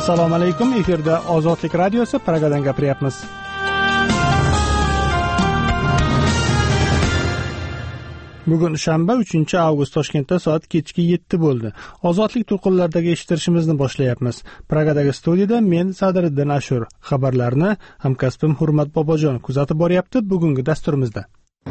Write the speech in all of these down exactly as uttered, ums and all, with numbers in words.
Assalomu alaykum. Efirda Ozodlik radiosi, Pragadan gapiryapmiz. Bugun shanba uchinchi avgust, Toshkentda soat kechki yetti bo'ldi. Ozodlik to'lqinlaridagi eshittirishimizni boshlayapmiz. Pragadagi studiyada men Sadriddin Ashur. Xabarlarni hamkasbim Hurmat Bobojon kuzatib boryapti bugungi dasturimizda.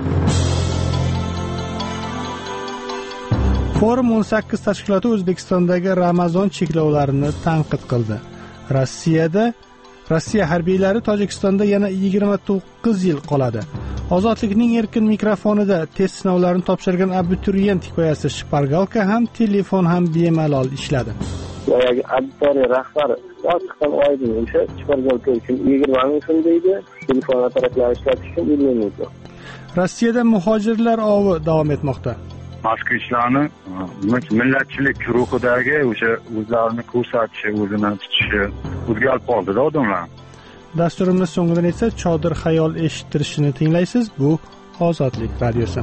Forum o'n sakkiz tashkiloti O'zbekistondagi Ramazon cheklovlarini tanqid qildi. Rossiyada Rossiya harbiylari Tojikistonda yana yigirma to'qqiz yil qoladi. Ozodlikning erkin mikrofonida test sinovlarini topshirgan abituriyent hikoyasi shpargalka ham, telefon ham bemalol ishladi. Boyagi abituriyent rahbari ochiqdan oydin o'sha shpargalka uchun yigirma ming so'm deydi, telefon apparatlarini ishlatish uchun ellik ming so'm. Rossiyada muhojirlar ovi davom etmoqda. Moskvishlarni millatchilik guruhidagi o'sha o'zlarini ko'rsatishi, o'zini tutishi o'zgarib qoldi-da odamlar. Dasturimiz so'ngida esa chodir xayol eshittirishini tinglaysiz. Bu Ozodlik radiosi.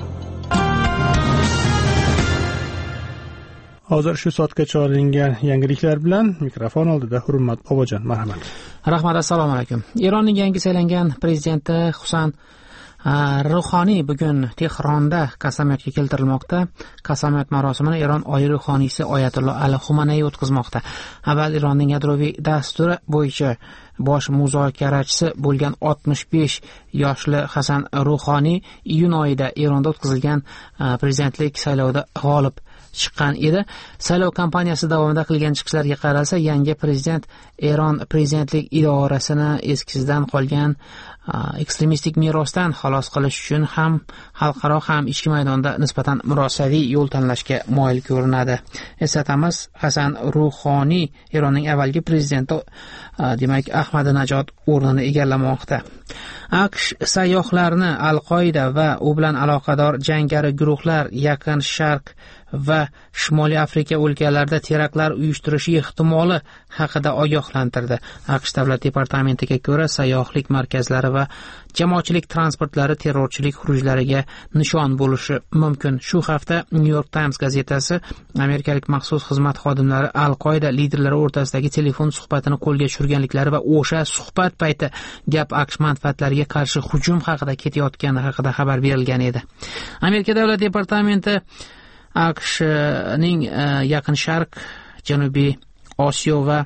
Hozir shu soatgacha olingan yangiliklar bilan mikrofon oldida Hurmat Bobojon. Marhamat. Rahmat, assalomu alaykum. Eronning yangi saylangan prezidenti Husan Ruhoniy bugun Tehronda qasamyodga keltirilmoqda. Qasamyod marosimini Eron oliy ruhoniysi Oyatullo Ali Xumanay o'tkazmoqda. Avval Eronning yadroviy dasturi bo'yicha bosh muzokarachisi bo'lgan oltmish besh yoshli Hasan Ruhoniy iyun oyida Eronda o'tkazilgan prezidentlik saylovida g'olib chiqqan edi. Saylov kampaniyasi davomida qilgan chiqishlariga qaralsa, yangi prezident Eron prezidentlik idorasini eskisidan qolgan ekstremistik merosdan xalos qilish uchun ham xalqaro ham ichki maydonda nisbatan murosaviy yo'l tanlashga moyil ko'rinadi. Eslatamiz, Hasan Ruhoniy Eronning avvalgi prezidenti, demak, Ahmadinajod o'rnini egallamoqda. AQSh sayyohlarni Al-Qoida va u bilan aloqador jangari guruhlar Yaqin Sharq va Shimoliy Afrika o'lkalarida teraktlar uyushtirishi ehtimoli haqida ogohlantirdi. AQSh davlat departamentiga ko'ra, sayyohlik markazlari va jamoatchilik transportlari terrorchilik xurujlariga nishon bo'lishi mumkin. Shu hafta New York Times gazetasi amerikalik maxsus xizmat xodimlari Al-Qoida liderlari o'rtasidagi telefon suhbatini qo'lga tushirganliklari va o'sha suhbat payti gap AQSh manfaatlariga qarshi hujum haqida ketayotgani haqida xabar berilgan edi. Amerika davlat departamenti AQShning Yaqin Sharq, Janubiy Osiyo va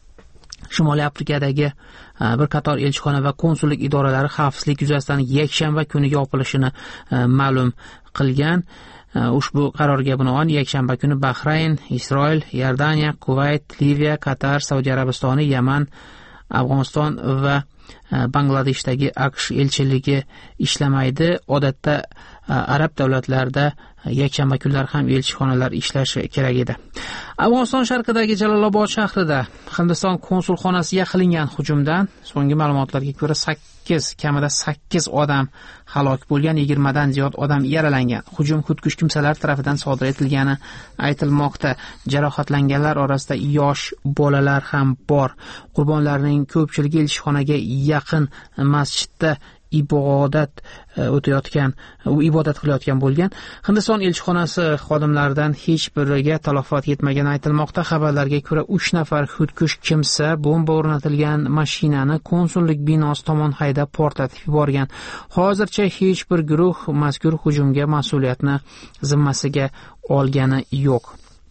Shimoliy Afrikadagi bir qator elchixona va konsullik idoralari xavfsizlik yuzasidan yakshanba kuni yopilishini ma'lum qilgan. Ushbu qarorga binoan yakshanba kuni Bahrayn, Isroil, Iordaniya, Kuvayt, Liviya, Qatar, Saudiya Arabistoni, Yaman, Afg'oniston va Bangladeshdagi AQSh elchiligi ishlamaydi. Odatda arab davlatlarida yakshanba kunlari ham elchixonalar ishlashi kerak edi. Afg'oniston sharqidagi Jalolobod shahrida Hindiston konsulxonasiga qilingan hujumdan so'nggi ma'lumotlarga ko'ra sakkiz, kamida sakkiz odam halok bo'lgan, yigirma dan ziyod odam yaralangan. Hujum xudkush kimsalar tomonidan sodir etilgani aytilmoqda. Jarohatlanganlar orasida yosh bolalar ham bor. Qurbonlarning ko'pchiligi elchixonaga yaqin masjidda ibodat o'tayotgan, u ibodat qilayotgan bo'lgan. Hindiston elchixonasi xodimlaridan hech biriga talafot yetmagani aytilmoqda. Xabarlarga ko'ra uch nafar xudkush kimsa bomba o'rnatilgan mashinani konsullik binosi tomon haydab portlatib yuborgan. Hozircha hech bir guruh mazkur hujumga mas'uliyatni zimmasiga olgani yo'q.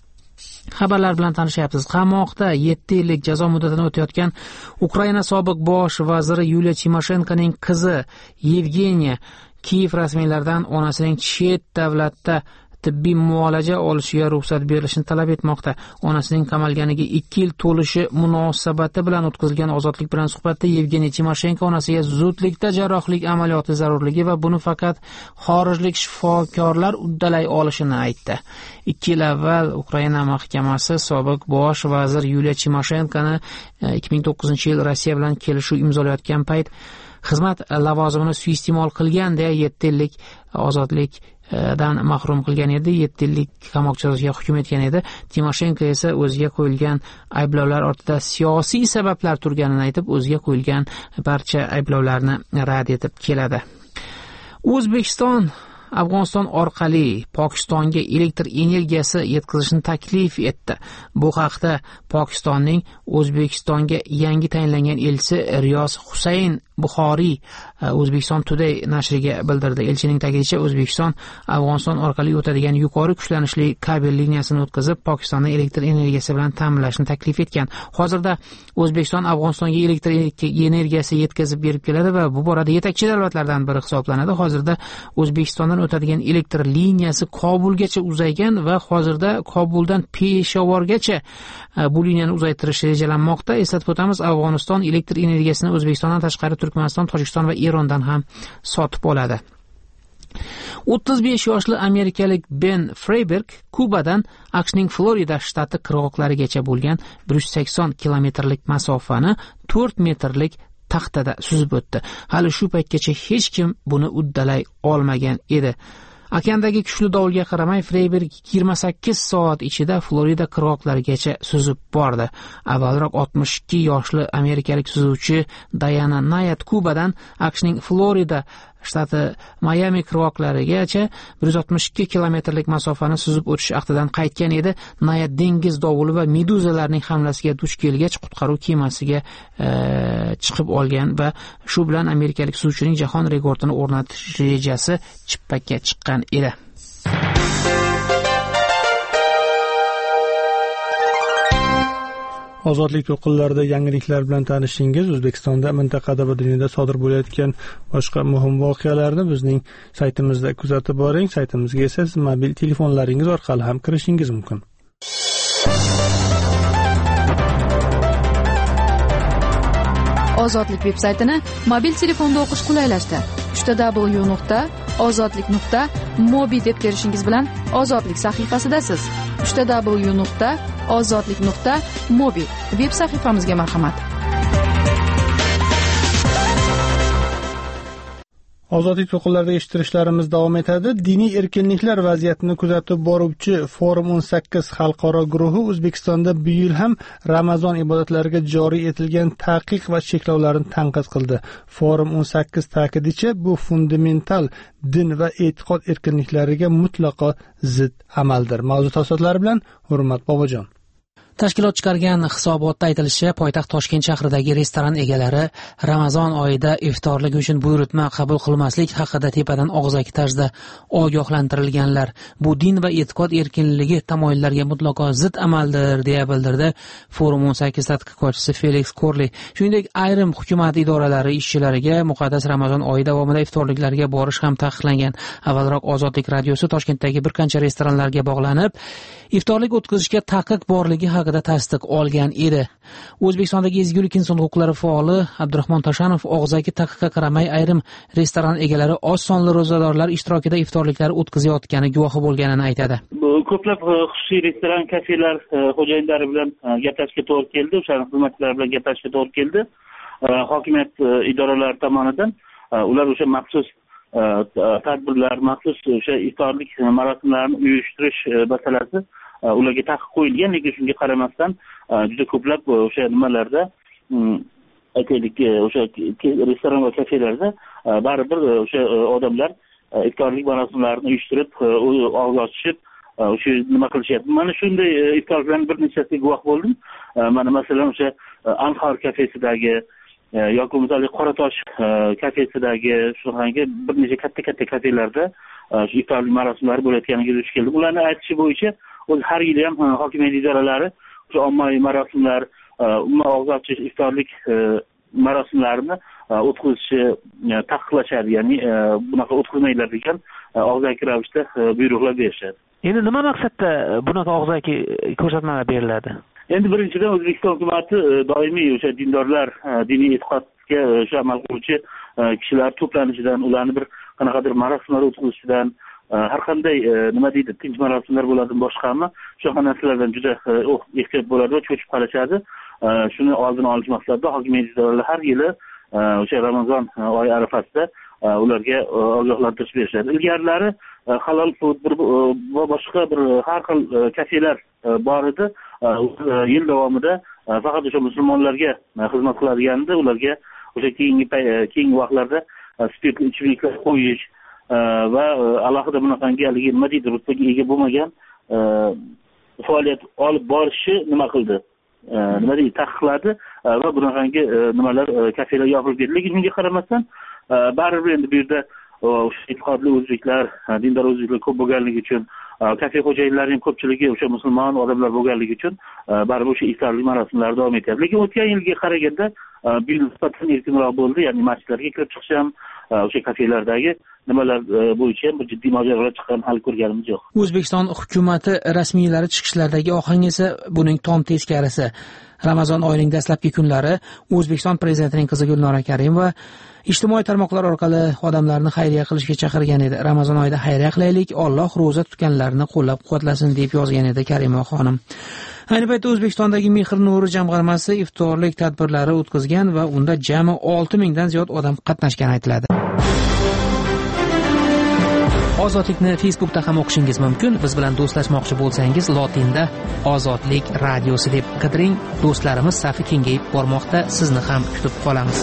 Xabarlar bilan tanishyapsiz. Qamoqda yetti yillik jazo muddatini o'tayotgan Ukraina sobiq bosh vaziri Yuliya Timoshenkoning qizi Yevgeniya Kiyev rasmiylaridan onasining chet davlatda tibbiy muolaja olishiga ruxsat berilishini talab etmoqda. Onasining qamalganiga ikki yil to'lishi munosabati bilan o'tkazilgan Ozodlik bilan suhbatda Yevgeniy Timoshenko onasiga zudlikda jarrohlik amaliyoti zarurligi va buni faqat xorijlik shifokorlar uddalay olishini aytdi. ikki yil avval Ukraina mahkamasi sobiq bosh vazir Yuliya Timoshenkoni ikki ming to'qqizinchi yil Rossiya bilan kelishuv imzolayotgan payt xizmat lavozimini suiiste'mol qilgan deya yetti yillik ozodlik dan mahrum qilgan edi. yetti yillik qamoq jazosiga hukm etgan edi. Timoshenko esa o'ziga qo'yilgan ayblovlar ortida siyosiy sabablar turganini aytib, o'ziga qo'yilgan barcha ayblovlarni rad etib keladi. O'zbekiston Afg'oniston orqali Pokistonga elektr energiyasi yetkazishni taklif etdi. Bu haqda Pokistonning O'zbekistonga yangi tayinlangan elchisi Riyoz Husayn Buxoriy O'zbekiston Today nashriga bildirdi. Elchining ta'kidlashicha, O'zbekiston Afg'oniston orqali o'tadigan yuqori kuchlanishli kabel liniyasini o'tkazib, Pokistonni elektr energiyasi bilan ta'minlashni taklif etgan. Hozirda O'zbekiston Afg'onistonga elektr energiyasi yetkazib berib keladi va bu borada yetakchi davlatlardan biri hisoblanadi. Hozirda O'zbekistondan o'tadigan elektr liniyasi Kobulgacha uzaygan va hozirda Kobuldan Peshovorgacha bu liniyani uzaytirish rejalanmoqda. Eslatib o'tamiz, Afg'oniston elektr energiyasini O'zbekistondan tashqari Turkmaniston, Tojikiston va Erondan ham sotib oladi. o'ttiz besh yoshli amerikalik Ben Freiberg Kubadan AQShning Florida shtati qirg'oqlarigacha bo'lgan bir yuz sakson kilometrlik masofani to'rt metrlik taxtada suzib o'tdi. Hali shu paytgacha hech kim buni uddalay olmagan edi. Okeandagi kuchli dovulga qaramay, Freiberg yigirma sakkiz soat ichida Florida qirg'oqlarigacha suzib bordi. Avvalroq oltmish ikki yoshli amerikalik suzuvchi Diana Nayat Kubadan AQShning Florida shtati Miami qirg'oqlarigacha bir yuz oltmish ikki kilometrlik masofani suzib o'tish ahdidan qaytgan edi. Nayat dengiz dovuli va meduzalarning hamlasiga duch kelgach, qutqaruv kemasiga e, chiqib olgan va shu bilan amerikalik suzuvchining jahon rekordini o'rnatish rejasi chippakka chiqqan edi. Ozodlik to'lqinlarida yangiliklar bilan tanishishingiz, O'zbekistonda, mintaqada va dunyoda sodir bo'layotgan boshqa muhim voqealarni bizning saytimizda kuzatib boring. Saytimizga esa siz mobil telefonlaringiz orqali ham kirishingiz mumkin. Ozodlik veb-saytini mobil telefonda o'qish qulaylashdi. w w w nuqta ozodlik nuqta mobi deb terishingiz bilan Ozodlik sahifasidasiz. w w w nuqta ozodlik nuqta mobi veb sahifamizga marhamat. Ozodlik to'lqinlarida eshittirishlarimiz davom etadi. Diniy erkinliklar vaziyatini kuzatib boruvchi Forum o'n sakkiz xalqaro guruhi O'zbekistonda bu yil ham Ramazon ibodatlariga joriy etilgan taqiq va cheklovlarni tanqid qildi. Forum o'n sakkiz ta'kidicha, bu fundamental din va e'tiqod erkinliklariga mutlaqo zid amaldir. Mavzu tafsilotlari bilan Hurmat Bobojon. Tashkilot chiqargan hisobotda aytilishicha, poytaxt Toshkent shahridagi restoran egalari Ramazon oyida iftorlik uchun buyurtma qabul qilmaslik haqida tepadan og'zaki tarzda ogohlantirilganlar. Bu din va e'tiqod erkinligi tamoyillariga mutlaqo zid amaldir, deya bildirdi Forum o'n sakkiz tadqiqotchisi Felix Korli. Shuningdek, ayrim hukumat idoralari ishchilariga muqaddas Ramazon oyi davomida iftorliklarga borish ham taqiqlangan. Avvalroq Ozodlik radiosi Toshkentdagi bir qancha restoranlarga bog'lanib, iftorlik o'tkazishga taqiq borligi haqida tasdiq olgan edi. O'zbekistondagi ezgulik inson huquqlari faoli Abdurahmon Tashanov og'zaki taqiqqa qaramay ayrim restoran egalari oz sonli ro'zadorlar ishtirokida iftorliklar o'tkazayotgani guvohi bo'lganini aytadi. Ko'plab xususiy restoran, kafelar xo'jayinlari bilan gaplashishga to'g'ri keldi, o'sha xizmatchilari bilan gaplashishga to'g'ri keldi. Hokimiyat idoralari tomonidan ular o'sha maxsus tadbirlar, maxsus o'sha iftorlik marosimlarini uyushtirish masalasi ularga taqiq qo'yilgan, lekin shunga qaramasdan juda ko'plab o'sha nimalarda, aytaylik, o'sha restoran va kafelarda baribir o'sha odamlar iftorlik marosimlarini uyushtirib, og'iz ochishib, o'sha nima qilishyapti. Mana shunday iftorlarning bir nechasiga guvoh bo'ldim. Mana masalan o'sha Anhor kafesidagi yoki bo'lmasa Qoratosh kafesidagi shunaqangi bir necha katta-katta kafelarda shu iftorlik marosimlari bo'layotganiga duch keldim. Ularning aytishi bo'yicha, o'z har yili ham hokimiyat idoralari shu ommaviy marosimlar, umuman og'iz ochish, iftorlik marosimlarini o'tkazishni taqiqlashadi, ya'ni bunaqa o'tkazmanglar degan og'zaki ravishda buyruqlar berishadi. Endi nima maqsadda bunaqa og'zaki ko'rsatmalar beriladi? Endi birinchidan O'zbekiston hukumati doimiy o'sha dindorlar, diniy e'tiqodga o'sha amal qiluvchi kishilar to'planishidan, ularni bir qanaqadir marosimlar o'tkazishidan, har qanday nima deydi, tinch marosimlar bo'ladimi, boshqami, shunaqa narsalardan juda ehtiyot bo'ladi va cho'chib qarashadi. Shuni oldini olish maqsadida hokimiyat idoralari har yili o'sha Ramazon oyi arafasida ularga ogohlantirish berishadi. Ilgarilari halol food va boshqa bir har xil kafelar bor edi. Yil davomida faqat o'sha musulmonlarga xizmat qiladiganda, ularga o'sha keyingi keyingi vaqtlarda spirtli ichimliklar qo'yish, va alohida bunaqangi haligi nima deydi ruxsatga ega bo'lmagan faoliyat olib borishi nima qildi, nima deydi taqiqladi va bunaqangi nimalar kafelar yopilib ketdi. Lekin shunga qaramasdan baribir endi bu yerda o'sha e'tiqodli o'zbeklar, dindor o'zbeklar ko'p bo'lganligi uchun, kafe xo'jayinlarining ko'pchiligi o'sha musulmon odamlar bo'lganligi uchun baribir o'sha iftorlik marosimlari davom etyapti. Lekin o'tgan yilga qaraganda bu yil nisbatan erkinroq bo'ldi, ya'ni masjidlarga kirib chiqish ham, o'sha kafelardagi nimalar bo'yicha ham bir jiddiy mojarolar chiqqan hali ko'rganimiz yo'q. O'zbekiston hukumati rasmiylari chiqishlaridagi ohang esa buning tom teskarisi. Ramazon oyining dastlabki kunlari O'zbekiston prezidentining qizi Gulnora Karimova ijtimoiy tarmoqlar orqali odamlarni xayriya qilishga chaqirgan edi. Ramazon oyida xayriya qilaylik, Alloh ro'za tutganlarni qo'llab-quvvatlasin deb yozgan edi Karimova xonim. Ayni paytda O'zbekistondagi Mehr Nuri jamg'armasi iftorlik tadbirlari o'tkazgan va unda jami olti mingdan ziyod odam qatnashgani aytiladi. Ozodlikni Facebookda ham o'qishingiz mumkin. Biz bilan do'stlashmoqchi bo'lsangiz, lotinda Ozodlik radiosi deb qidiring. Do'stlarimiz safi kengayib bormoqda. Sizni ham kutib qolamiz.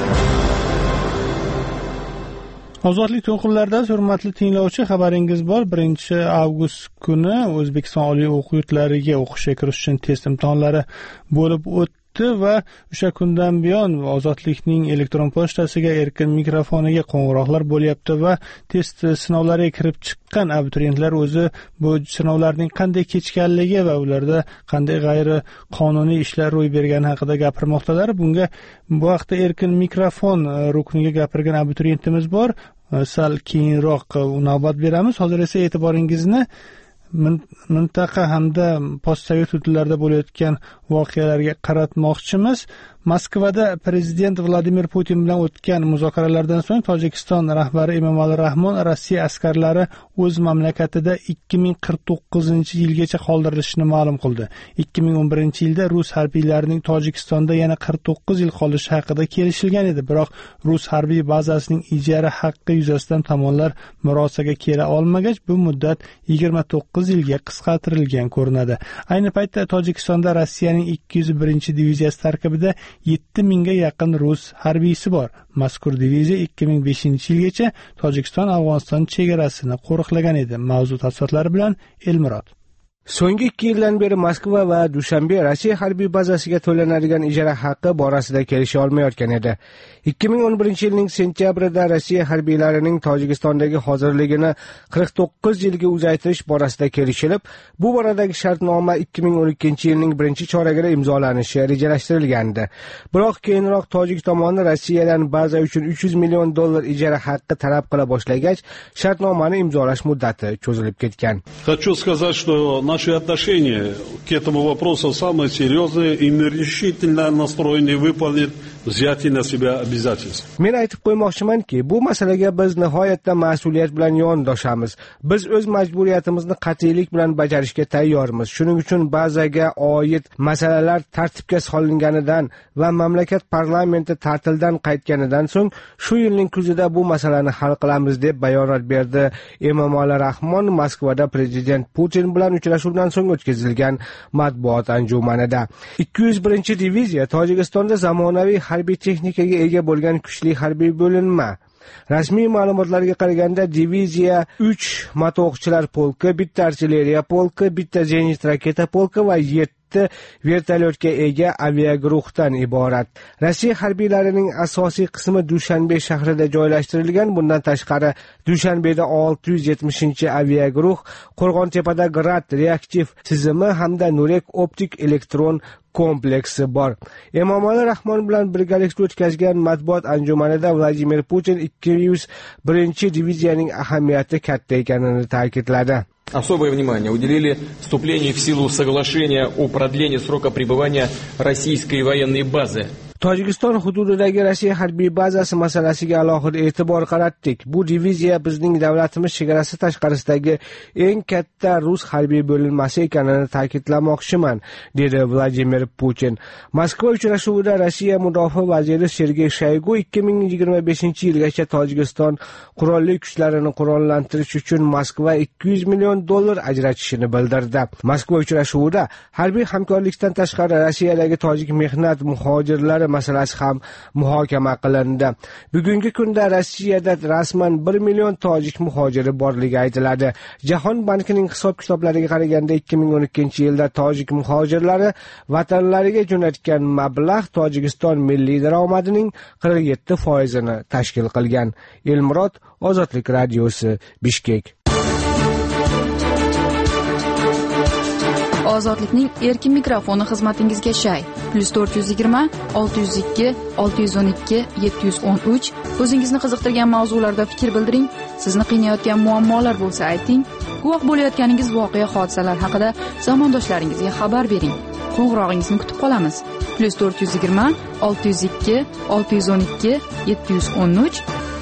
Ozodlik to'lqinlarida hurmatli tinglovchi, xabaringiz bor. birinchi avgust kuni O'zbekiston oliy o'quv yurtlariga o'qishga kirish uchun test imtihonlari bo'lib o'tdi va o'sha kundan buyon Ozodlikning elektron pochtasiga, erkin mikrofoniga qo'ng'iroqlar bo'lyapti va test sinovlariga kirib chiqqan abituriyentlar o'zi bu sinovlarning qanday kechganligi va ularda qanday g'ayri qonuniy ishlar ro'y bergani haqida gapirmoqdalar. Bunga bu haqda erkin mikrofon rukniga gapirgan abituriyentimiz bor. Sal keyinroq navbat beramiz. Hozir esa e'tiboringizni mintaqa hamda postsovet hududlarida bo'layotgan voqealarga qaratmoqchimiz. Moskvada prezident Vladimir Putin bilan o'tgan muzokaralardan so'ng Tojikiston rahbari Emomali Rahmon Rossiya askarlari o'z mamlakatida ikki ming qirq to'qqizinchi yilgacha qoldirilishini ma'lum qildi. ikki ming o'n birinchi yilda rus harbiylarining Tojikistonda yana qirq to'qqiz yil qolishi haqida kelishilgan edi, biroq rus harbiy bazasining ijara haqqi yuzasidan tomonlar murosaga kela olmagach, bu muddat yigirma to'qqiz yilga qisqartirilgan ko'rinadi. Ayni paytda Tojikistonda Rossiyaning ikki yuz birinchi diviziyasi tarkibida yetti mingga yaqin rus harbiysi bor. Mazkur diviziya ikki ming beshinchi yilgacha Tojikiston-Afg'oniston chegarasini qo'riqlagan edi. Mavzu tafsilotlari bilan Elmurod. So'nggi ikki yildan beri Moskva va Dushanbe Rossiya harbiy bazasiga to'lanadigan ijara haqqi borasida kelisha olmayotgan edi. ikki ming o'n birinchi yilning sentyabrida Rossiya harbiylarining Tojikistondagi hozirligini qirq to'qqiz yilga uzaytirish borasida kelishilib, bu boradagi shartnoma ikki ming o'n ikkinchi yilning birinchi choragida imzolanishi rejalashtirilgandi. Biroq keyinroq tojik tomoni Rossiyadan baza uchun uch yuz million dollar ijara haqqi talab qila boshlagach, shartnomani imzolash muddati cho'zilib ketgan. Хочу сказать, что наши отношения к этому вопросу самые серьезные и мы решительно настроены выполнить взятие на себя обязательств. Men aytib qo'ymoqchimanki, bu masalaga biz nihoyatda mas'uliyat bilan yondoshamiz. Biz o'z majburiyatimizni qat'iylik bilan bajarishga tayyormiz. Shuning uchun bazaga oid masalalar tartibga solinganidan va mamlakat parlamenti ta'tildan qaytganidan so'ng shu yilning kuzida bu masalani hal qilamiz deb bayonot berdi Emomali Rahmon Moskvada prezident Putin bilan uchrashuvdan so'ng o'tkazilgan matbuot anjumanida. ikki yuz birinchi diviziya Tojikistonda zamonaviy harbiy texnikaga ega bo'lgan kuchli harbiy bo'linma. Rasmiy ma'lumotlarga qaraganda diviziya uch motoo'qchilar polki, bitta artilleriya polki, bitta zenit raketa polki va yetti vertolyotga ega aviaguruhdan iborat. Rossiya harbiylarining asosiy qismi Dushanbe shahrida joylashtirilgan. Bundan tashqari Dushanbeda olti yuz yetmishinchi aviaguruh, Qo'rg'ontepada Grad reaktiv tizimi hamda Nurek optik elektron kompleksi bor. Emomali Rahmon bilan birgalikda o'tkazgan matbuot anjumanida Vladimir Putin ikki yuz birinchi diviziyaning ahamiyati katta ekanini ta'kidladi. Особое внимание уделили вступлению в силу соглашения о продлении срока пребывания российской военной базы. Tojikiston hududidagi Rossiya harbiy bazasi masalasiga alohida e'tibor qaratdik. Bu diviziya bizning davlatimiz chegarasi tashqarisidagi eng katta rus harbiy bo'linmasi ekanini ta'kidlamoqchiman, dedi Vladimir Putin. Moskva uchrashuvida Rossiya mudofaa vaziri Sergey Shoygu ikki ming yigirma beshinchi yilgacha Tojikiston qurolli kuchlarini qurollantirish uchun Moskva ikki yuz million dollar ajratishini bildirdi. Moskva uchrashuvida harbiy hamkorlikdan tashqari Rossiyadagi tojik mehnat muhojirlari masalasi ham muhokama qilindi. Bugungi kunda Rossiyada rasman bir million tojik muhojiri borligi aytiladi. Jahon bankining hisob-kitoblariga qaraganda ikki ming o'n ikkinchi yilda tojik muhojirlari vatanlariga jo'natgan mablag' Tojikiston milliy daromadining qirq yetti foizini tashkil qilgan. Elmurod, Ozodlik radiosi, Bishkek. Ozodlikning erkin mikrofoni xizmatingizga shay. plus to'rt yuz yigirma olti yuz ikki olti yuz o'n ikki yetti yuz o'n uch. O'zingizni qiziqtirgan mavzularda fikr bildiring. Sizni qiynayotgan muammolar bo'lsa ayting. Guvoh bo'layotganingiz voqea hodisalar haqida zamondoshlaringizga xabar bering. Qo'ng'irog'ingizni kutib qolamiz. plus to'rt yuz yigirma olti yuz ikki olti yuz o'n ikki yetti yuz o'n uch.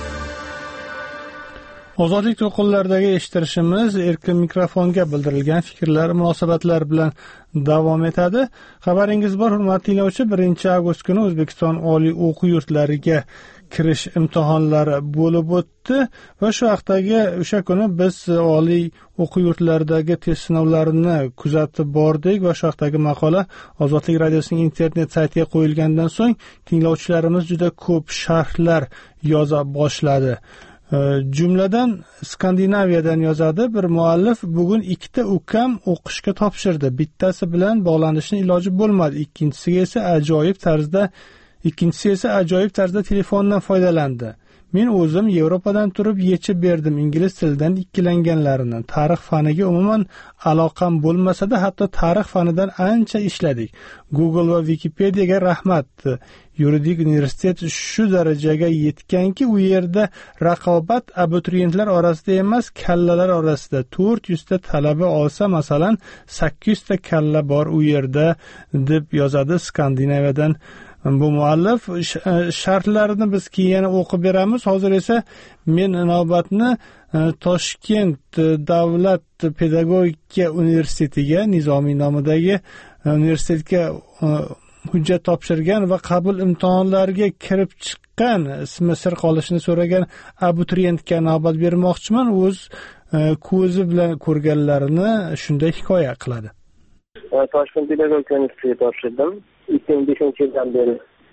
Ozodlik to'lqinlaridagi eshittirishimiz erkin mikrofonga bildirilgan fikrlar, munosabatlar bilan davom etadi. Xabaringiz bor, hurmatli tinglovchi, birinchi avgust kuni O'zbekiston oliy o'quv yurtlariga kirish imtihonlari bo'lib o'tdi va shu vaqtdagi o'sha kuni biz oliy o'quv yurtlaridagi test sinovlarini kuzatib bordik va shu vaqtdagi maqola Ozodlik radiosining internet saytiga qo'yilgandan so'ng tinglovchilarimiz juda ko'p sharhlar yoza boshladi. Jumladan Skandinaviyadan yozadi bir muallif: bugun ikkita ukam o'qishga topshirdi. Bittasi bilan bog'lanishni iloji bo'lmadi. Ikkinchisiga esa ajoyib tarzda ikkinchisi esa ajoyib tarzda telefondan foydalandi. Men o'zim Yevropadan turib yechib berdim ingliz tilidan ikkilanganlarini. Tarix faniga umuman aloqam bo'lmasa-da, hatto tarix fanidan ancha ishladik. Google va Wikipediyaga rahmat. Yuridik universitet shu darajaga yetganki, u yerda raqobat abituriyentlar orasida emas, kallalar orasida. to'rt yuz ta talaba olsa, masalan, sakkiz yuz ta kalla bor u yerda, deb yozadi Skandinaviyadan bu muallif. Shartlarini biz keyin o'qib beramiz. Hozir esa men navbatni Toshkent davlat pedagogika universitetiga, Nizomiy nomidagi universitetga hujjat topshirgan va qabul imtihonlariga kirib chiqqan, ismi sir qolishini so'ragan abituriyentga navbat bermoqchiman. O'z ko'zi bilan ko'rganlarini shunday hikoya qiladi. Toshkent pedagogika universitetiga topshirdim. ikki ming beshinchi yildan beri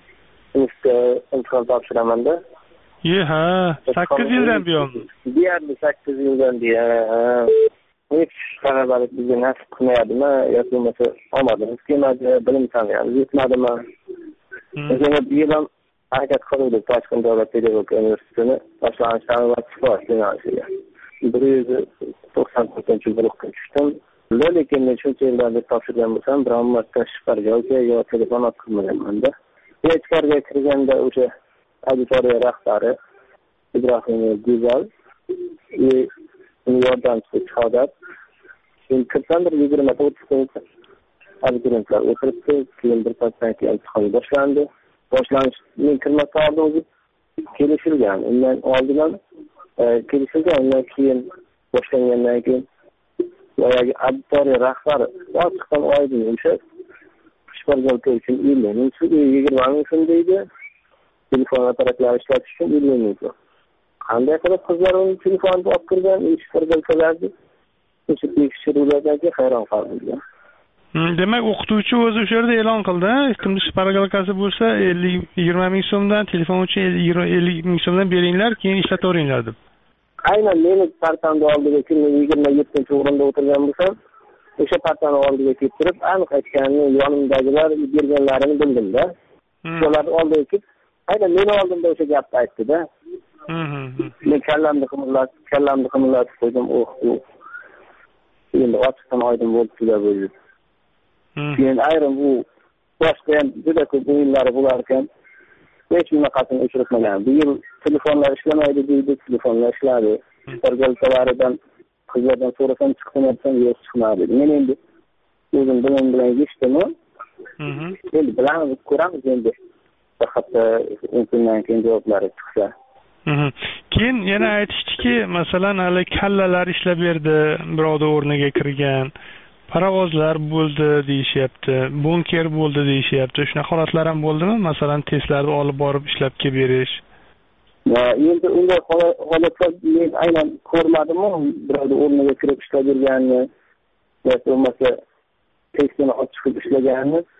imtihon topshiraman-da. Ye, ha, sakkiz yildan buyon. Deyarli sakkiz yildan buyon. Hech qanday bizga nasib qilmayaptimi yoki bo'lmasa omadimiz kelmadi, bilim taniyamiz yetmadimi? O'zimni bu yil ham harakat qildik Toshkent davlat pedagogika universitetini boshlanish va sifat yo'nalishiga. bir yuz to'qson to'rtinchi guruhga tushdim. Lekin men shuncha yillarda topshirgan bo'lsam, biron marta shifrga yo telefon qilmaganman-da. Ichkariga kirganda o'sha auditoriya rahbari Ibrohim Go'zal yordamchisi Chodat. Keyin kirsam bir yigirma o'ttiz abituriyentlar o'tiribdi. Keyin bir paytdan keyin imtihon boshlandi. Boshlanish men kirmasdan oldin o'zi kelishilgan. Undan oldin kelishilgan, undan keyin boshlangandan keyin boyagi auditoriya rahbari ochiqdan oydin o'sha shifrga uchun ellik ming so'm, yigirma ming so'm deydi. Telefon apparatlarini ishlatish uchun ellik ming so'm. Qanday qilib qizlar uni telefonda olib kirgan, shifrga ukalardi. O'sha tekshiruvlarga hayron qoldim. Demak, o'qituvchi o'zi o'sha yerda e'lon qildi, kimni shifrgalkasi bo'lsa ellik yigirma ming so'mdan, telefon uchun ellik ming so'mdan beringlar, keyin ishlataveringlar deb. Aynan meni partamda oldiga kimni yigirma yettinchi o'rinda o'tirgan bo'lsam, o'sha partani oldiga kelib turib, aniq aytganini yonimdagilar berganlarini bildim-da. Ular oldiga kelib, aynan meni oldimda o'sha gapni aytdi-da. Men kallamni qimirlatib, kallamni qimirlatib qo'ydim. Oh, oh. Endi ochiqdan oydin bo'lib juda bo'ldi. Keyin ayrim bu boshqa ham juda ko'p o'yinlari bo'lar ekan. Hech bunaqasini uchratmagan. Bu yil telefonlar ishlamaydi deydi, telefonlar ishladi. Shifrgalkalaridan qizlardan so'rasam chiqmayapsan, yo'q chiqmadi. Men endi o'zim bilan bilan yechdimmi? Endi bilamiz, ko'ramiz endi. Faqat undan keyin javoblari chiqsa. Keyin yana aytishdiki, masalan, hali kallalar ishlab berdi, birovda o'rniga kirgan, parovozlar bo'ldi deyishyapti, bunker bo'ldi deyishyapti. Shunaqa holatlar ham bo'ldimi? Masalan, testlarni olib borib ishlab kelib berish. Va endi unday holatlar men aynan ko'rmadim-ku, birovda o'rniga kirib ishlab berganini yoki bo'lmasa testini ochib ishlaganini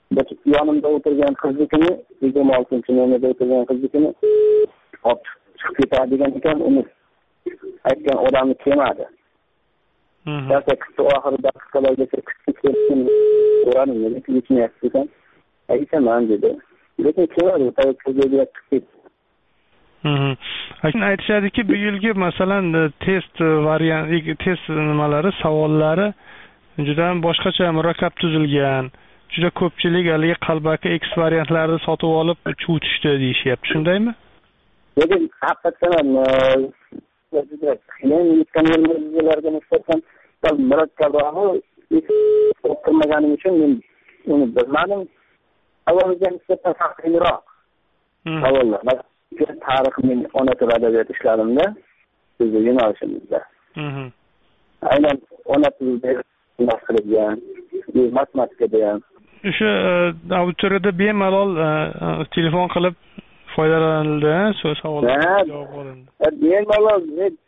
yonimda o'tirgan qiznikini, yigirma oltinchi nomerda o'tirgan qiznikini olib chiqib ketadigan ekan, uni aytgan odamni kelmadi. Yaxshi kutdi, oxirida daqiqalargacha kutdi, so'radim, lekin yetmayapti ekan. Aytaman dedi. Lekin kelmadi, tavakkalga chiqib ketdi. Aytishadiki, bu yilgi masalan test variant, test nimalari, savollari juda ham boshqacha murakkab tuzilgan. Juda ko'pchilik haligi qalbaki X variantlarini sotib olib o'tishdi deyishyapti. Shundaymi? Lekin haqiqatan juda qiyin yetgan yerlarga nisbatan murakkabroq o'qilmaganim uchun men uni bilmadim. Avvalgiga nisbatan qiyinroq savollar. Tarix men ona tili adabiyot ishlarimda, bizning yo'nalishimizda. Aynan ona tilida qilgan, matematikada ham. O'sha auditoriyada bemalol telefon qilib foydalanildi, savollar javob olindi. Bemalol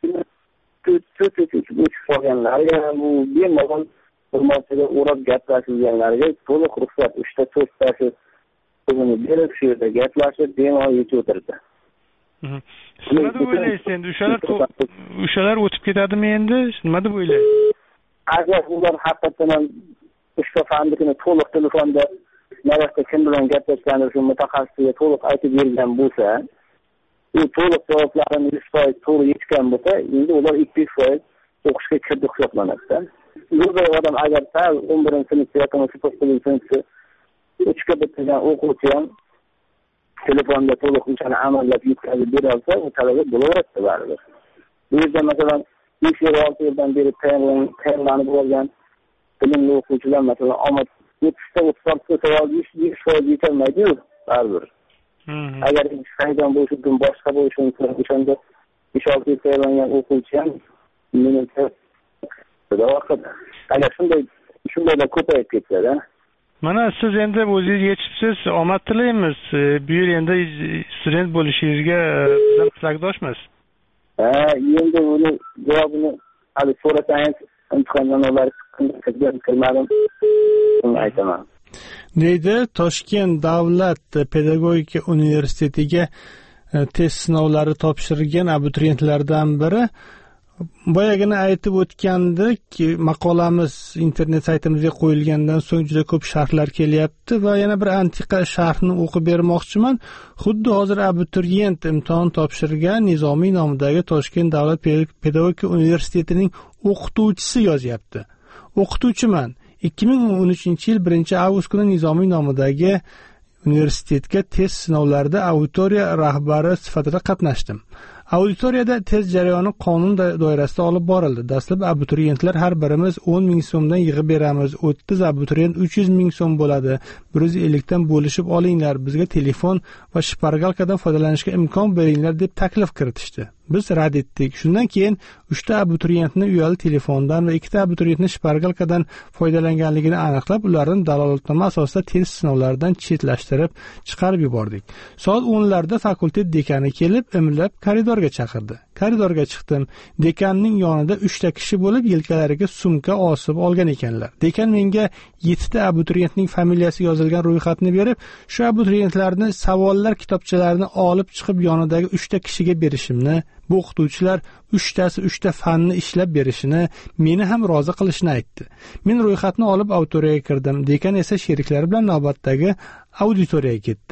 qolganlarga, bu bemalol hurmatiga o'rab gaplashilganlarga to'liq ruxsat, uchta to'rtta shu o'zini berib, shu yerda gaplashib, bemalol yetib o'tirdi. Nima deb o'ylaysiz endi? O'shalar o'shalar o'tib ketadimi endi? Nima deb o'ylaysiz? Agar ular haqiqatan ushbu fannikini to'liq telefonda navbatda kim bilan gaplashgani shu mutaxassisga to'liq aytib bergan bo'lsa, u to'liq javoblarini yuz foiz to'g'ri yetgan bo'lsa, endi ular ikki yuz foiz o'qishga kirdi hisoblanadi. Bunday odam agar sal o'n birinchi sinfda yoki to'qqizinchi sinfda uchga bitirgan o'quvchi ham telefonda to'liq o'shani amallab yetkazib bera olsa, u talaba bo'laveradi baribir. Bu yerda masalan besh yil olti yildan beri tayyorlanib bo'lgan bilimli o'quvchilar masalan omad yettita o'ttiz oltita savol yuz foiz yetolmaydi-yu baribir. Agar ishlaydigan bo'lishi uchun boshqa bo'lishi mumkin, o'shanda besh olti yil tayyorlangan o'quvchi ham menimcha agar shunday shundayda ko'payib ketsa-da. Mana siz endi o'zingiz yetishibsiz, omad tilaymiz. Bu yil endi student bo'lishingizga bizdan tilakdoshmiz. Ha, endi uni javobini hali so'rasangiz, imtihondan ular qilmadim, uni aytaman. Deydi Toshkent davlat pedagogika universitetiga test sinovlari topshirgan abituriyentlardan biri. Boyagina aytib o'tgandik, maqolamiz internet saytimizga qo'yilgandan so'ng juda ko'p sharhlar kelyapti va yana bir antiqa sharhni o'qib bermoqchiman. Xuddi hozir abituriyent imtihon topshirgan Nizomiy nomidagi Toshkent davlat pedagogika universitetining o'qituvchisi yozyapti. O'qituvchiman. ikki ming o'n uchinchi yil birinchi avgust kuni Nizomiy nomidagi universitetga test sinovlarida auditoriya rahbari sifatida qatnashdim. Auditoriyada test jarayoni qonun doirasida olib borildi. Dastlab abituriyentlar har birimiz o'n ming so'mdan yig'ib beramiz. o'ttiz abituriyent uch yuz ming so'm bo'ladi. bir yuz ellik dan bo'lishib olinglar. Bizga telefon va shpargalkadan foydalanishga imkon beringlar deb taklif kiritishdi. Biz rad etdik. Shundan keyin uchta abituriyentni uyali telefondan va ikkita abituriyentni shpargalkadan foydalanganligini aniqlab, ularni dalolatnoma asosida test sinovlaridan chetlashtirib chiqarib yubordik. Soat o'nlarda fakultet dekani kelib, imlab koridorga chaqirdi. Koridorga chiqdim. Dekanning yonida uchta kishi bo'lib, yelkalariga sumka osib olgan ekanlar. Dekan menga yettita abituriyentning familiyasi yozilgan ro'yxatni berib, shu abituriyentlarni savollar kitobchalarini olib chiqib yonidagi uchta kishiga berishimni, bu o'qituvchilar uchtasi uchta fanni ishlab berishini, meni ham rozi qilishini aytdi. Men ro'yxatni olib auditoriyaga kirdim. Dekan esa sheriklari bilan navbatdagi auditoriyaga ketdi.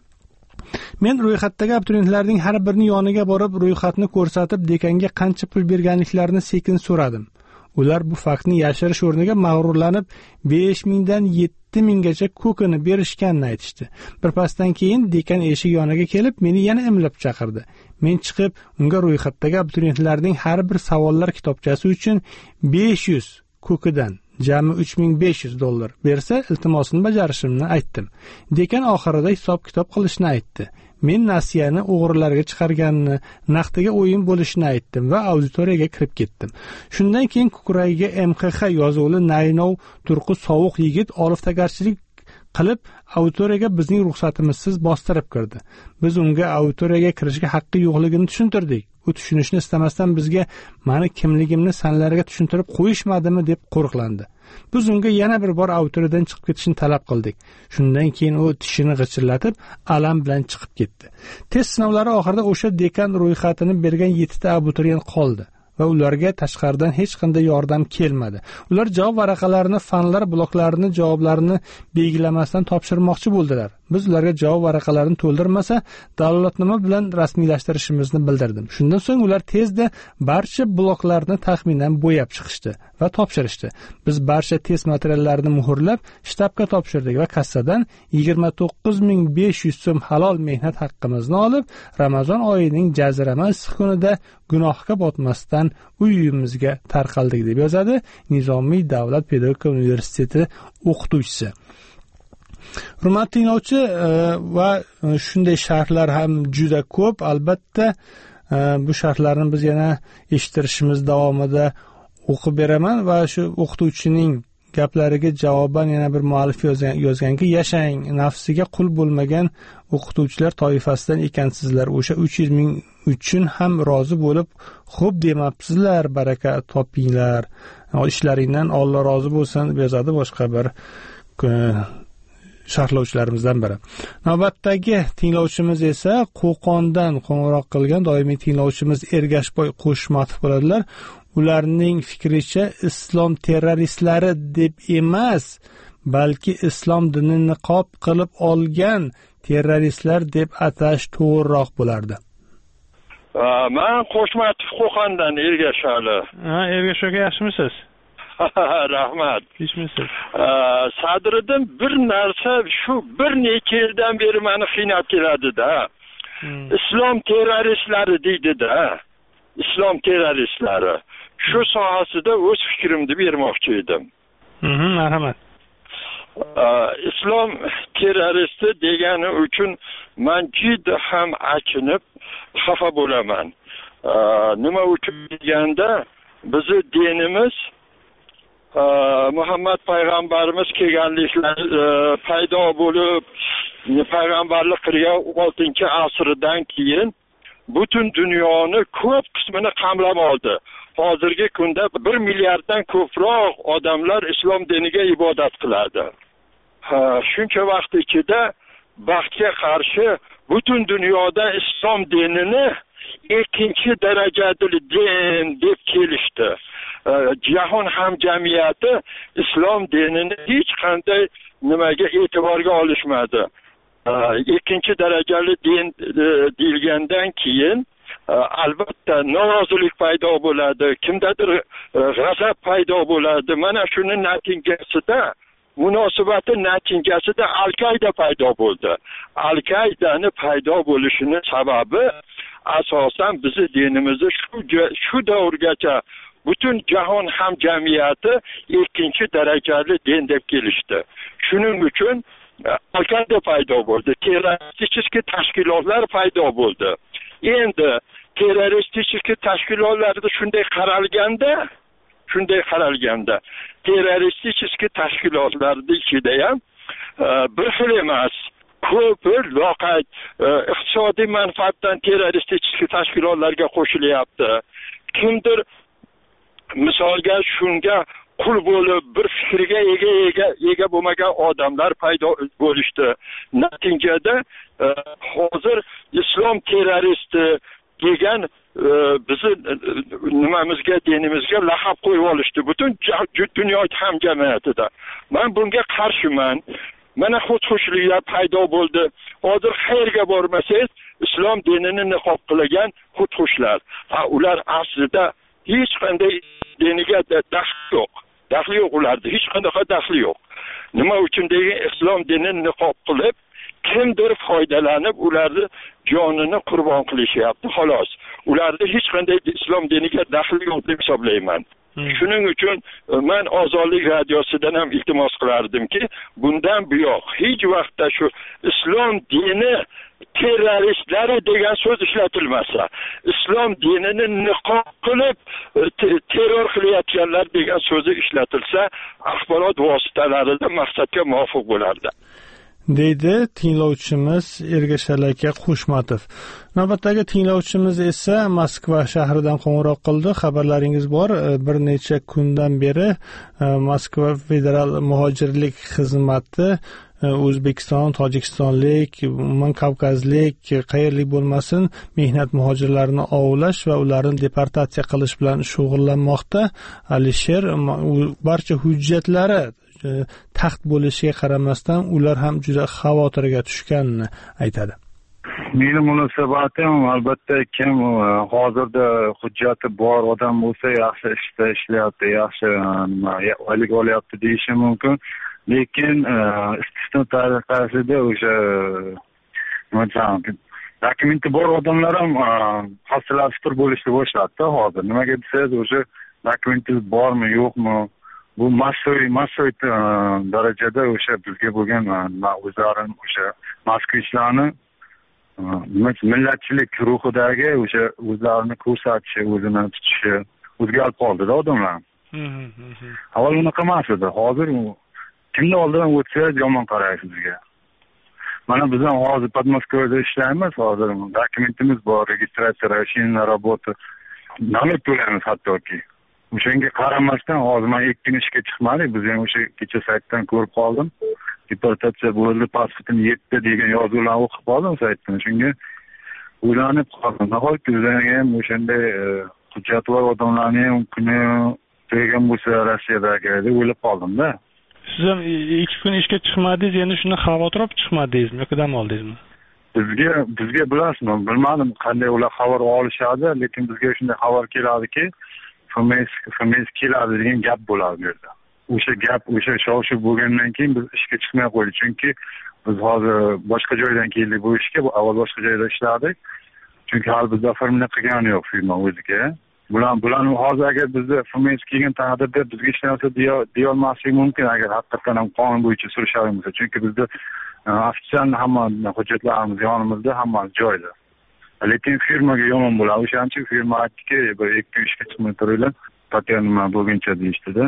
Men ro'yxatdagi abituriyentlarning har birining yoniga borib, ro'yxatni ko'rsatib, dekanga qancha pul berganliklarini sekin so'radim. Ular bu faktni yashirish o'rniga mag'rurlanib, besh mingdan yetti minggacha ko'kini berishganini aytishdi. Bir pasdan keyin dekan eshik yoniga kelib, meni yana imlab chaqirdi. Men chiqib, unga ro'yxatdagi abituriyentlarning har bir savollar kitobchasi uchun besh yuz ko'kidan jami uch ming besh yuz dollar bersa, iltimosini bajarishimni aytdim. Dekan oxirida hisob kitob qilishni aytdi. Men nasiyani o'g'rilarga chiqarganini, naqdiga o'yin bo'lishini aytdim va auditoriyaga kirib ketdim. Shundan keyin ko'kragiga M X X yozuvli Naynov turqi sovuq yigit oliftagarchilik qilib auditoriyaga bizning ruxsatimizsiz bostirib kirdi. Biz unga auditoriyaga kirishga haqqi yo'qligini tushuntirdik. U tushunishni istamasdan bizga meni kimligimni sanlarga tushuntirib qo'yishmadimi deb qo'riqlandi. Biz unga yana bir bor auditoriyadan chiqib ketishni talab qildik. Shundan keyin u tishini g'ichirlatib, alam bilan chiqib ketdi. Test sinovlari oxirida o'sha dekan ro'yxatini bergan yetti ta abituriyent qoldi va ularga tashqaridan hech qanday yordam kelmadi. Ular javob varaqalarini, fanlar bloklarini javoblarini belgilamasdan topshirmoqchi bo'ldilar. Biz ularga javob varaqalarini to'ldirmasa, dalolatnoma bilan rasmiylashtirishimizni bildirdim. Shundan so'ng ular tezda barcha bloklarni taxminan bo'yab chiqishdi va topshirishdi. Biz barcha test materiallarini muhrlab, shtabga topshirdik va kassadan yigirma to'qqiz ming besh yuz so'm halol mehnat haqqimizni olib, Ramazon oyining jazirama issiq kunida gunohga botmasdan uyimizga tarqaldik deb yozadi Nizomiy davlat pedagogika universiteti o'qituvchisi. Hurmatli tinglovchi, va shunday sharhlar ham juda ko'p. Albatta, bu sharhlarni biz yana eshittirishimiz davomida o'qib beraman va shu o'qituvchining gaplariga javoban yana bir muallif yozganki, yashang, nafsiga qul bo'lmagan o'qituvchilar toifasidan ekansizlar. O'sha uch yuz ming uchun ham rozi bo'lib, xo'p demabsizlar, baraka topinglar. Ishlaringdan Alloh rozi bo'lsin deb yozadi boshqa bir sharhlovchilarimizdan biri. Navbatdagi tinglovchimiz esa Qo'qondan qo'ng'iroq qilgan doimiy tinglovchimiz Ergashboy Qo'shmatov bo'ladilar. Ularning fikricha islom terroristlari deb emas, balki islom dinini niqob qilib olgan terroristlar deb atash to'g'riroq bo'lardi. Men Qo'shmatov Qo'qondan Ergash ali. Ha, Ergash aka, yaxshimisiz? Rahmat. Kechmisiz. Sadriddin bir narsa shu bir necha yildan beri meni qiynab keladi-da. Hmm. Islom terroristlari deydi-da. Islom terroristlari. Shu sohasida o'z fikrimni bermoqchi edim. Mhm, marhamat. Islom terroristi degani uchun men juda ham achinib, xafa bo'laman. Nima uchun deganda, bizni dinimiz Muhammad payg'ambarimiz kelganliklari paydo bo'lib, payg'ambarlik qilgan oltinchi asrdan keyin butun dunyoni ko'p qismini qamrab oldi. Hozirgi kunda bir milliarddan ko'proq odamlar islom diniga ibodat qiladi. Shuncha vaqt ichida baxtga qarshi butun dunyoda islom dinini ikkinchi darajali din deb kelishdi. Jahon hamjamiyati islom dinini hech qanday nimaga e'tiborga olishmadi. Ikkinchi darajali din deyilgandan keyin albatta norozilik paydo bo'ladi, kimdadir g'azab paydo bo'ladi. Mana shuni natijasida, munosabati natijasida Al-Qaida paydo bo'ldi. Al-Qaidani paydo bo'lishining sababi asosan bizni dinimizni shu shu davrgacha butun jahon hamjamiyati ikkinchi darajali din deb kelishdi. Shuning uchun Al-Qaida paydo bo'ldi, terroristik tashkilotlar paydo bo'ldi. Endi terroristik tashkilotlarda shunday qaralganda, shunday qaralganda terroristik tashkilotlarda ichida ham bir xil emas, ko'p loqayd iqtisodiy manfaatdan terroristik tashkilotlarga qo'shilyapti. Kimdir misolga shunga qul bo'lib bir fikrga ega ega ega bo'lmagan odamlar paydo bo'lishdi. Natijada hozir islom terroristi degan bizni nimamizga, dinimizga laqab qo'yib olishdi butun dunyo hamjamiyatida. Men bunga qarshiman. Mana xudxushliklar paydo bo'ldi. Hozir qayerga bormasangiz islom dinini niqob qilgan xudxushlar. Ha, ular aslida hech qanday diniga daxli yo'q. Daxli yo'q ularda, hech qanday daxli yo'q. Nima uchun degan islom dinini niqob qilib, kimdir foydalanib ularni jonini qurbon qilishyapti, xolos. Ularda hech qanday islom diniga daxli yo'q deb hisoblayman. Shuning uchun men Ozodlik radiosidan ham iltimos qilardimki, bundan buyoq hech vaqtda shu islom dini terroristlari degan so'z ishlatilmasa, islom dinini niqob qilib terror qilayotganlar degan so'zi ishlatilsa, axborot vositalarida maqsadga muvofiq bo'lardi. deydi tinglovchimiz Ergashali aka Qo'shmatov. Navbatdagi tinglovchimiz esa Moskva shahridan qo'ng'iroq qildi. Xabarlaringiz bor, bir necha kundan beri Moskva federal muhojirlik xizmati O'zbekiston, Tojikistonlik, umuman Kavkazlik, qayerlik bo'lmasin, mehnat muhojirlarini ovlash va ularni deportatsiya qilish bilan shug'ullanmoqda. Alisher barcha hujjatlari taxt bo'lishiga qaramasdan ular ham juda xavotirga tushganini aytadi. Meni munosabatim albatta kim hozirda hujjati bor odam bo'lsa yaxshi ishda ishlayapti, yaxshi oylik olyapti deyishi mumkin. Lekin istisno tariqasida o'sha nima desam, dokumenti bor odamlar ham hafsalasi bo'lishni boshladi hozir. Nimaga desangiz, o'sha dokumentingiz bormi, yo'qmi? Bu massoviy massoviy darajada o'sha bizga bo'lgan o'zlarini o'sha moskvichlarni millatchilik ruhidagi o'sha o'zlarini ko'rsatishi, o'zini tutishi o'zgarib qoldida odamlar. Avval unaqa emas edi. Hozir kimni oldidan o'tsangiz yomon qaraysiz bizga. Mana biz ham hozir Podmoskvada ishlaymiz, hozir dokumentimiz bor, registratsiya, расширенная работа. Nima to'laymiz hattoki. O'shanga qaramasdan hozir men ikki kun ishga chiqmadik. Biz ham o'sha kecha saytdan ko'rib qoldim. Deportatsiya bo'ldi, pasportim yetdi degan yozuvlarni o'qib qoldim saytdan. Shunga o'ylanib qoldim. Nahotki bizga ham o'shanday hujjati bor odamlarni ham kuni tugagan bo'lsa Rossiyadagi deb o'ylab qoldim-da. Siz ham ikki kun ishga chiqmadingiz, endi shuni xavotir olib chiqmadingizmi yoki dam oldingizmi? Bizga bizga bilasizmi, bilmadim qanday ular xabar olishadi, lekin bizga shunday xabar keladiki, F M S keladi degan gap bo'ladi bu yerda. O'sha gap, o'sha shov-shuv bo'lgandan keyin biz ishga chiqmay qo'ydik. Chunki biz hozir boshqa joydan keldik bu ishga, avval boshqa joyda ishladik. Chunki hali bizda firma qilgani yo'q firma o'ziga. Bular bular hozir agar bizda F M S kelgan taqdirda bizga hech narsa deya olmaslik mumkin agar haqiqatan ham qonun bo'yicha surishar bo'lsa. Chunki bizda ofitsial hamma hujjatlarimiz yonimizda, hammasi joyida. Lekin firmaga yomon bo'ladi. O'shaning uchun firma aytdiki, bir ikki ishga chiqmay turinglar, patent nima bo'lguncha deyishdi-da.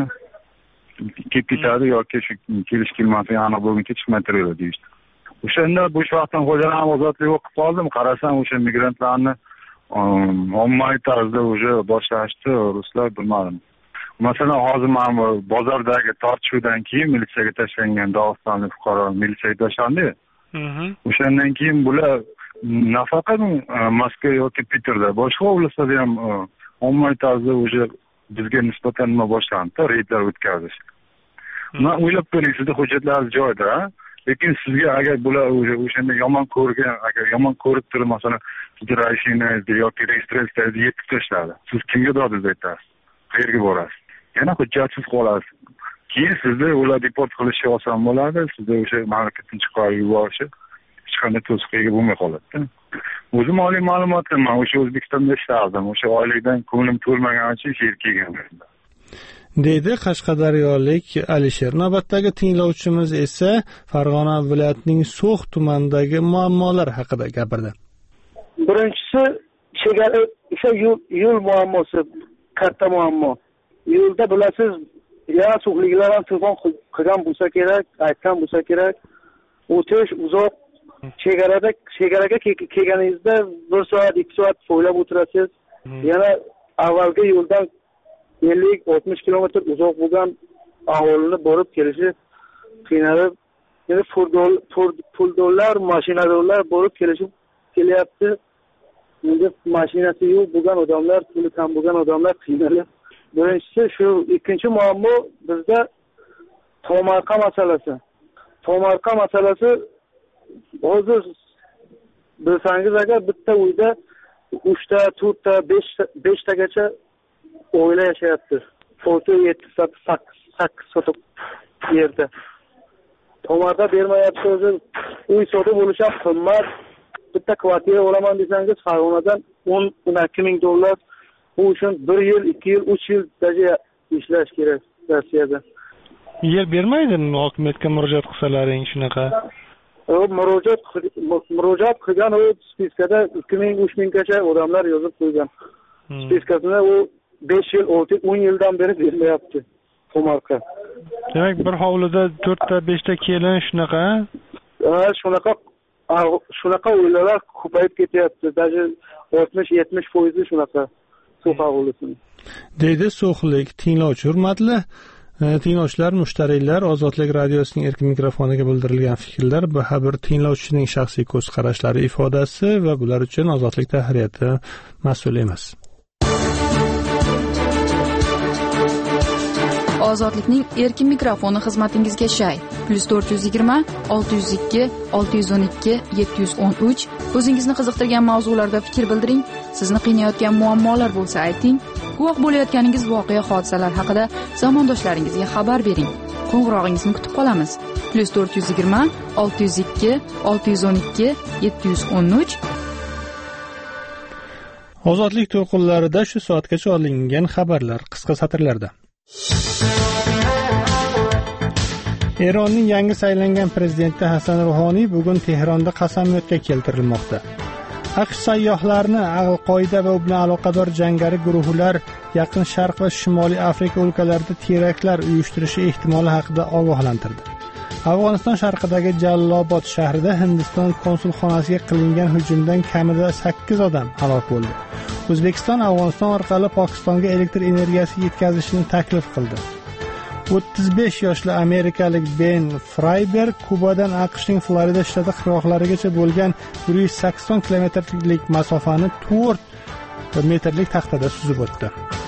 Kelib ketadi yoki shu kelish kelmasa yana bo'lguncha chiqmay turinglar deyishdi. O'shanda bu vaqtdan foydalanib ozodlik o'qib qoldim. Qarasam o'sha migrantlarni ommaviy tarzda o'sha boshlashdi ruslar, bilmadim. Masalan, hozir mana bozordagi tortishuvdan keyin militsiyaga tashlangan Dog'istonlik fuqaro militsiyaga tashlandi. O'shandan keyin bular nafaqat Moskva yoki Peterda, boshqa viloyatlarda ham ommaviy tarzda o'sha bizga nisbatan nima boshlandi, reydlar o'tkazish. Men o'ylab ko'ring, sizda hujjatlaringiz joyida, lekin sizga agar bular o'shanda yomon ko'rgan, agar yomon ko'rib turib, masalan, sizga расширенный yoki registratsiyaga yetib tashladi. Siz kimga dodingiz aytasiz? Qayerga borasiz? Yana hujjatsiz qolasiz. Keyin sizni ular deport qilishi oson bo'ladi, sizni o'sha mamlakatdan chiqarib yuborishi hech qanday to'siqqa bo'lmay qoladi. O'zim oliy ma'lumotlar, men o'sha O'zbekistonda ishlardim. O'sha oylikdan ko'nglim to'lmagani uchun shu yerga kelganman. deydi Qashqadaryolik Alisher. Navbatdagi tinglovchimiz esa Farg'ona viloyatining So'x tumanidagi muammolar haqida gapirdi. Birinchisi chegara o'sha yo'l muammosi, katta muammo. Yo'lda bilasiz, ya suvliklar ham to'fon qilgan bo'lsa kerak, aytgan bo'lsa kerak, o'tish uzoq. Chegarada chegaraga kelganingizda bir soat, ikki soat poylab o'tirasiz. Yana avvalgi yo'ldan ellik oltmish kilometr uzoq bo'lgan aholini borib kelishi qiynalib, yana puldorlar, mashinadorlar borib kelishib kelyapti. Endi mashinasi yo'q bo'lgan odamlar, puli kam bo'lgan odamlar qiynalib. Birinchisi shu, ikkinchi muammo bizda tomarqa masalasi. Tomarqa masalasi hozir bilsangiz agar bitta uyda uchta, to'rtta, beshtagacha oila yashayapti. To'rtta, yettita, sakkiz sotib yerda. Tomarqa bermayapti o'zi. Uy sotib bo'lishi ham qimmat. Bitta kvartira olaman desangiz, Farg'onadan o'n o'n ikki ming dollar. Bu uchun bir yil, ikki yil, uch yil daja ishlash kerak Rossiyada. Yer bermaydimi hokimiyatga murojaat qilsalaring shunaqa? O murojaat murojaat qilgan o spiskada ikki ming, uch minggacha odamlar yozib qo'ygan. Spiskasini u besh yil, olti, o'n yildan beri bermayapti Tomarqa. Demak, bir hovlida to'rtta, beshta kelin shunaqa? shunaqa shunaqa oilalar ko'payib ketyapti. Даже oltmish yetmish foizi shunaqa suv aholisi. Deydi So'xlik tinglovchi. Hurmatli tinglovchilar, mushtariylar, Ozodlik radiosining erkin mikrofoniga bildirilgan fikrlar bu har bir tinglovchining shaxsiy ko'z qarashlari ifodasi va bular uchun Ozodlik tahririyati mas'ul emas. Ozodlikning erkin mikrofoni xizmatingizga shay. plus to'rt yuz yigirma olti yuz ikki olti yuz o'n ikki yetti yuz o'n uch. O'zingizni qiziqtirgan mavzularda fikr bildiring. Sizni qiynayotgan muammolar bo'lsa ayting. Guvoh bo'layotganingiz voqea hodisalar haqida zamondoshlaringizga xabar bering. Qo'ng'irog'ingizni kutib qolamiz. plus to'rt yuz yigirma olti yuz ikki olti yuz o'n ikki yetti yuz o'n uch. Ozodlik to'lqinlarida shu soatgacha olingan xabarlar qisqa satrlarda. Eronning yangi saylangan prezidenti Hasan Ruhoniy bugun Tehronda qasamyodga keltirilmoqda. AQSh sayyohlarni Al-Qoida va u bilan aloqador jangari guruhlar Yaqin Sharq va Shimoliy Afrika o'lkalarida teraktlar uyushtirishi ehtimoli haqida ogohlantirdi. Afg'oniston sharqidagi Jallobod shahrida Hindiston konsulxonasiga qilingan hujumdan kamida sakkiz odam halok bo'ldi. O'zbekiston Afg'oniston orqali Pokistonga elektr energiyasi yetkazishni taklif qildi. o'ttiz besh yoshli amerikalik Ben Freiberg Kubadan AQShning Florida shtati qirg'oqlarigacha bo'lgan bir yuz sakson kilometrlik masofani to'rt metrlik taxtada suzib o'tdi.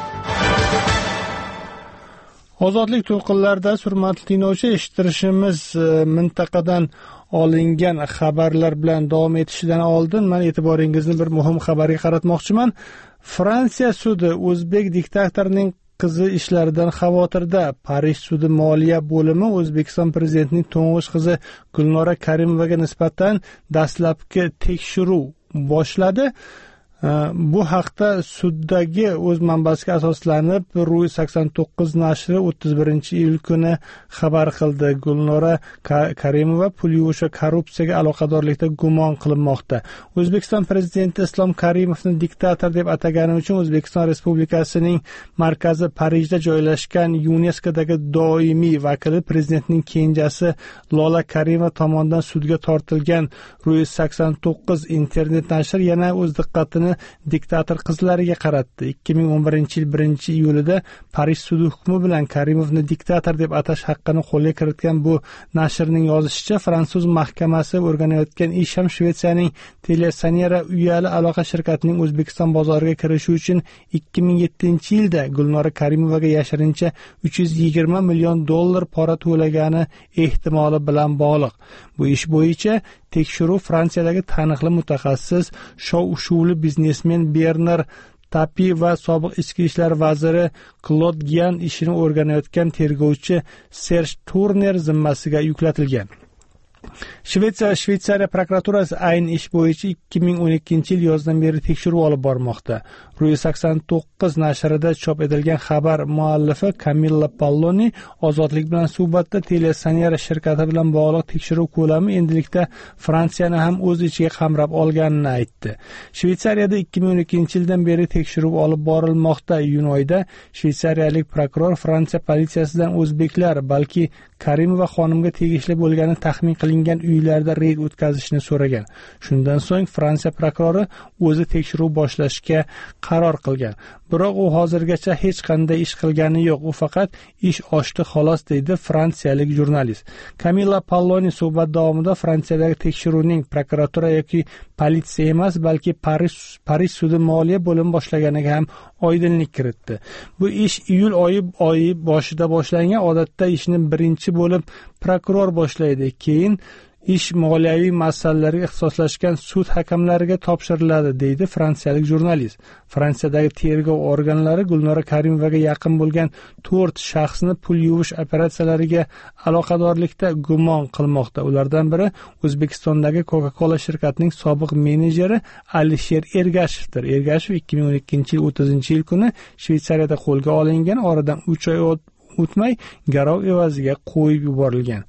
Ozodlik to'lqinlarida hurmatli tinglovchi, eshittirishimiz mintaqadan olingan xabarlar bilan davom etishidan oldin men e'tiboringizni bir muhim xabarga qaratmoqchiman. Fransiya sudi o'zbek diktatorining qizi ishlaridan xavotirda. Parij sudi moliya bo'limi O'zbekiston prezidentining to'ng'ich qizi Gulnora Karimovaga nisbatan dastlabki tekshiruv boshladi. Bu haqda suddagi o'z manbasiga asoslanib Ruy sakson to'qqiz nashri o'ttiz birinchi iyul kuni xabar qildi. Gulnora Karimova pul yuvish va korrupsiyaga aloqadorlikda gumon qilinmoqda. O'zbekiston prezidenti Islom Karimovni diktator deb atagani uchun O'zbekiston Respublikasining markazi Parijda joylashgan YuNESKOdagi doimiy vakili prezidentning kenjasi Lola Karimova tomonidan sudga tortilgan. Ruy sakson to'qqiz internet nashri yana o'z diqqatini diktator qizlariga qaratdi. ikki ming o'n birinchi yil birinchi iyulida Parij sudi hukmi bilan Karimovni diktator deb atash haqqini qo'lga kiritgan bu nashrning yozishicha, fransuz mahkamasi o'rganayotgan ish ham Shvetsiyaning Telesonera uyali aloqa shirkatining O'zbekiston bozoriga kirishi uchun ikki ming yettinchi yilda Gulnora Karimovaga yashirincha uch yuz yigirma million dollar pora to'lagani ehtimoli bilan bog'liq. Bu ish bo'yicha tekshiruv Fransiyadagi taniqli mutaxassis shov-shuvli biznesmen Bernard Tapi va sobiq ichki ishlar vaziri Claude Gian ishini o'rganayotgan tergovchi Serge Turner zimmasiga yuklatilgan. Shvetsiya Shveysariya prokuraturasi ayni ish bo'yicha ikki ming o'n ikkinchi yil yozdan beri tekshiruv olib bormoqda. Ruy sakson to'qqiz nashrida chop etilgan xabar muallifi Camilla Palloni Ozodlik bilan suhbatda Telesonera shirkati bilan bog'liq tekshiruv ko'lami endilikda Fransiyani ham o'z ichiga qamrab olganini aytdi. Shveysariyada ikki ming o'n ikkinchi yildan beri tekshiruv olib borilmoqda. Iyun oyida shveysariyalik prokuror Fransiya politsiyasidan o'zbeklar, balki Karimova xonimga tegishli bo'lgani taxmin qilingan uylarda reyd o'tkazishni so'ragan. Shundan so'ng Fransiya prokurori o'zi tekshiruv boshlashga qaror qilgan. Biroq u hozirgacha hech qanday ish qilgani yo'q. U faqat ish ochdi xolos, deydi fransiyalik jurnalist. Camilla Palloni suhbat davomida Fransiyadagi tekshiruvning prokuratura yoki politsiya emas, balki Parij Parij sudi moliya bo'limi boshlaganiga ham oydinlik kiritdi. Bu ish iyul oyi oyi boshida boshlangan. Odatda ishni birinchi bo'lib prokuror boshlaydi. Keyin ish moliyaviy masalalarga ixtisoslashgan sud hakamlariga topshiriladi, deydi fransiyalik jurnalist. Fransiyadagi tergov organlari Gulnora Karimovaga yaqin bo'lgan to'rt shaxsni pul yuvish operatsiyalariga aloqadorlikda gumon qilmoqda. Ulardan biri O'zbekistondagi Coca-Cola shirkatining sobiq menejeri Alisher Ergashevdir. Ergashev ikki ming o'n ikkinchi yil o'ttizinchi iyul kuni Shveysariyada qo'lga olingan. Oradan uch oy o'tmay garov evaziga qo'yib yuborilgan.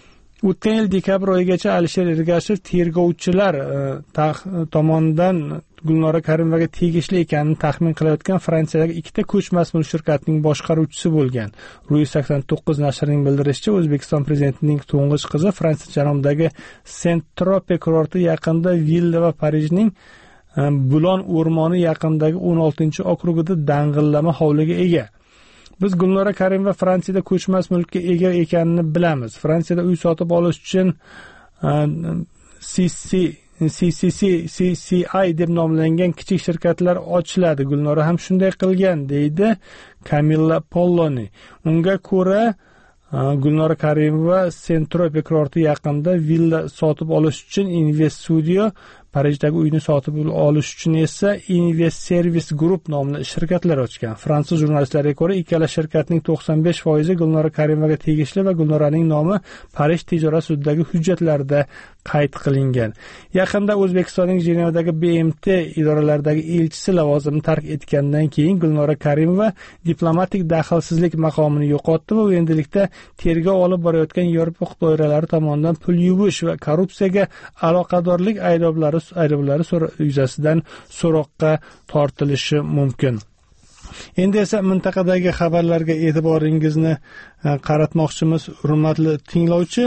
O'tgan yil dekabr oyigacha Alisher Ergashev tergovchilar tomonidan Gulnora Karimovaga tegishli ekanini taxmin qilayotgan Fransiyadagi ikkita ko'chmas mulk shirkatining boshqaruvchisi bo'lgan. Ruy sakson to'qqiz nashrining bildirishicha, O'zbekiston prezidentining to'ng'ich qizi Fransiya janubidagi Saint-Tropez kurorti yaqinida villa va Parijning Bulon o'rmoni yaqinidagi o'n oltinchi okrugida dang'illama hovliga ega. Biz Gulnora Karimova Fransiyada ko'chmas mulkka ega ekanini bilamiz. Fransiyada uy sotib olish uchun C C C I deb nomlangan kichik shirkatlar ochiladi. Gulnora ham shunday qilgan, deydi Camilla Polloni. Unga ko'ra, Gulnora Karimova Saint-Tropez kurorti yaqinida villa sotib olish uchun Invest Studio, Parijdagi uyni sotib olish uchun esa Invest Service Group nomli shirkatlar ochgan. Fransuz jurnalistlariga ko'ra, ikkala shirkatning to'qson besh foizi Gulnora Karimovaga tegishli va Gulnoraning nomi Parij tijorat sudidagi hujjatlarda qayd qilingan. Yaqinda O'zbekistonning Jenevadagi B M T idoralaridagi elchisi lavozimini tark etgandan keyin Gulnora Karimova diplomatik daxlsizlik maqomini yo'qotdi va endilikda tergov olib borayotgan Yevropa doiralari tomonidan pul yuvish va korrupsiyaga aloqadorlik ayblovlari ayblovlari yuzasidan so'roqqa tortilishi mumkin. Endi esa mintaqadagi xabarlarga e'tiboringizni qaratmoqchimiz, hurmatli tinglovchi.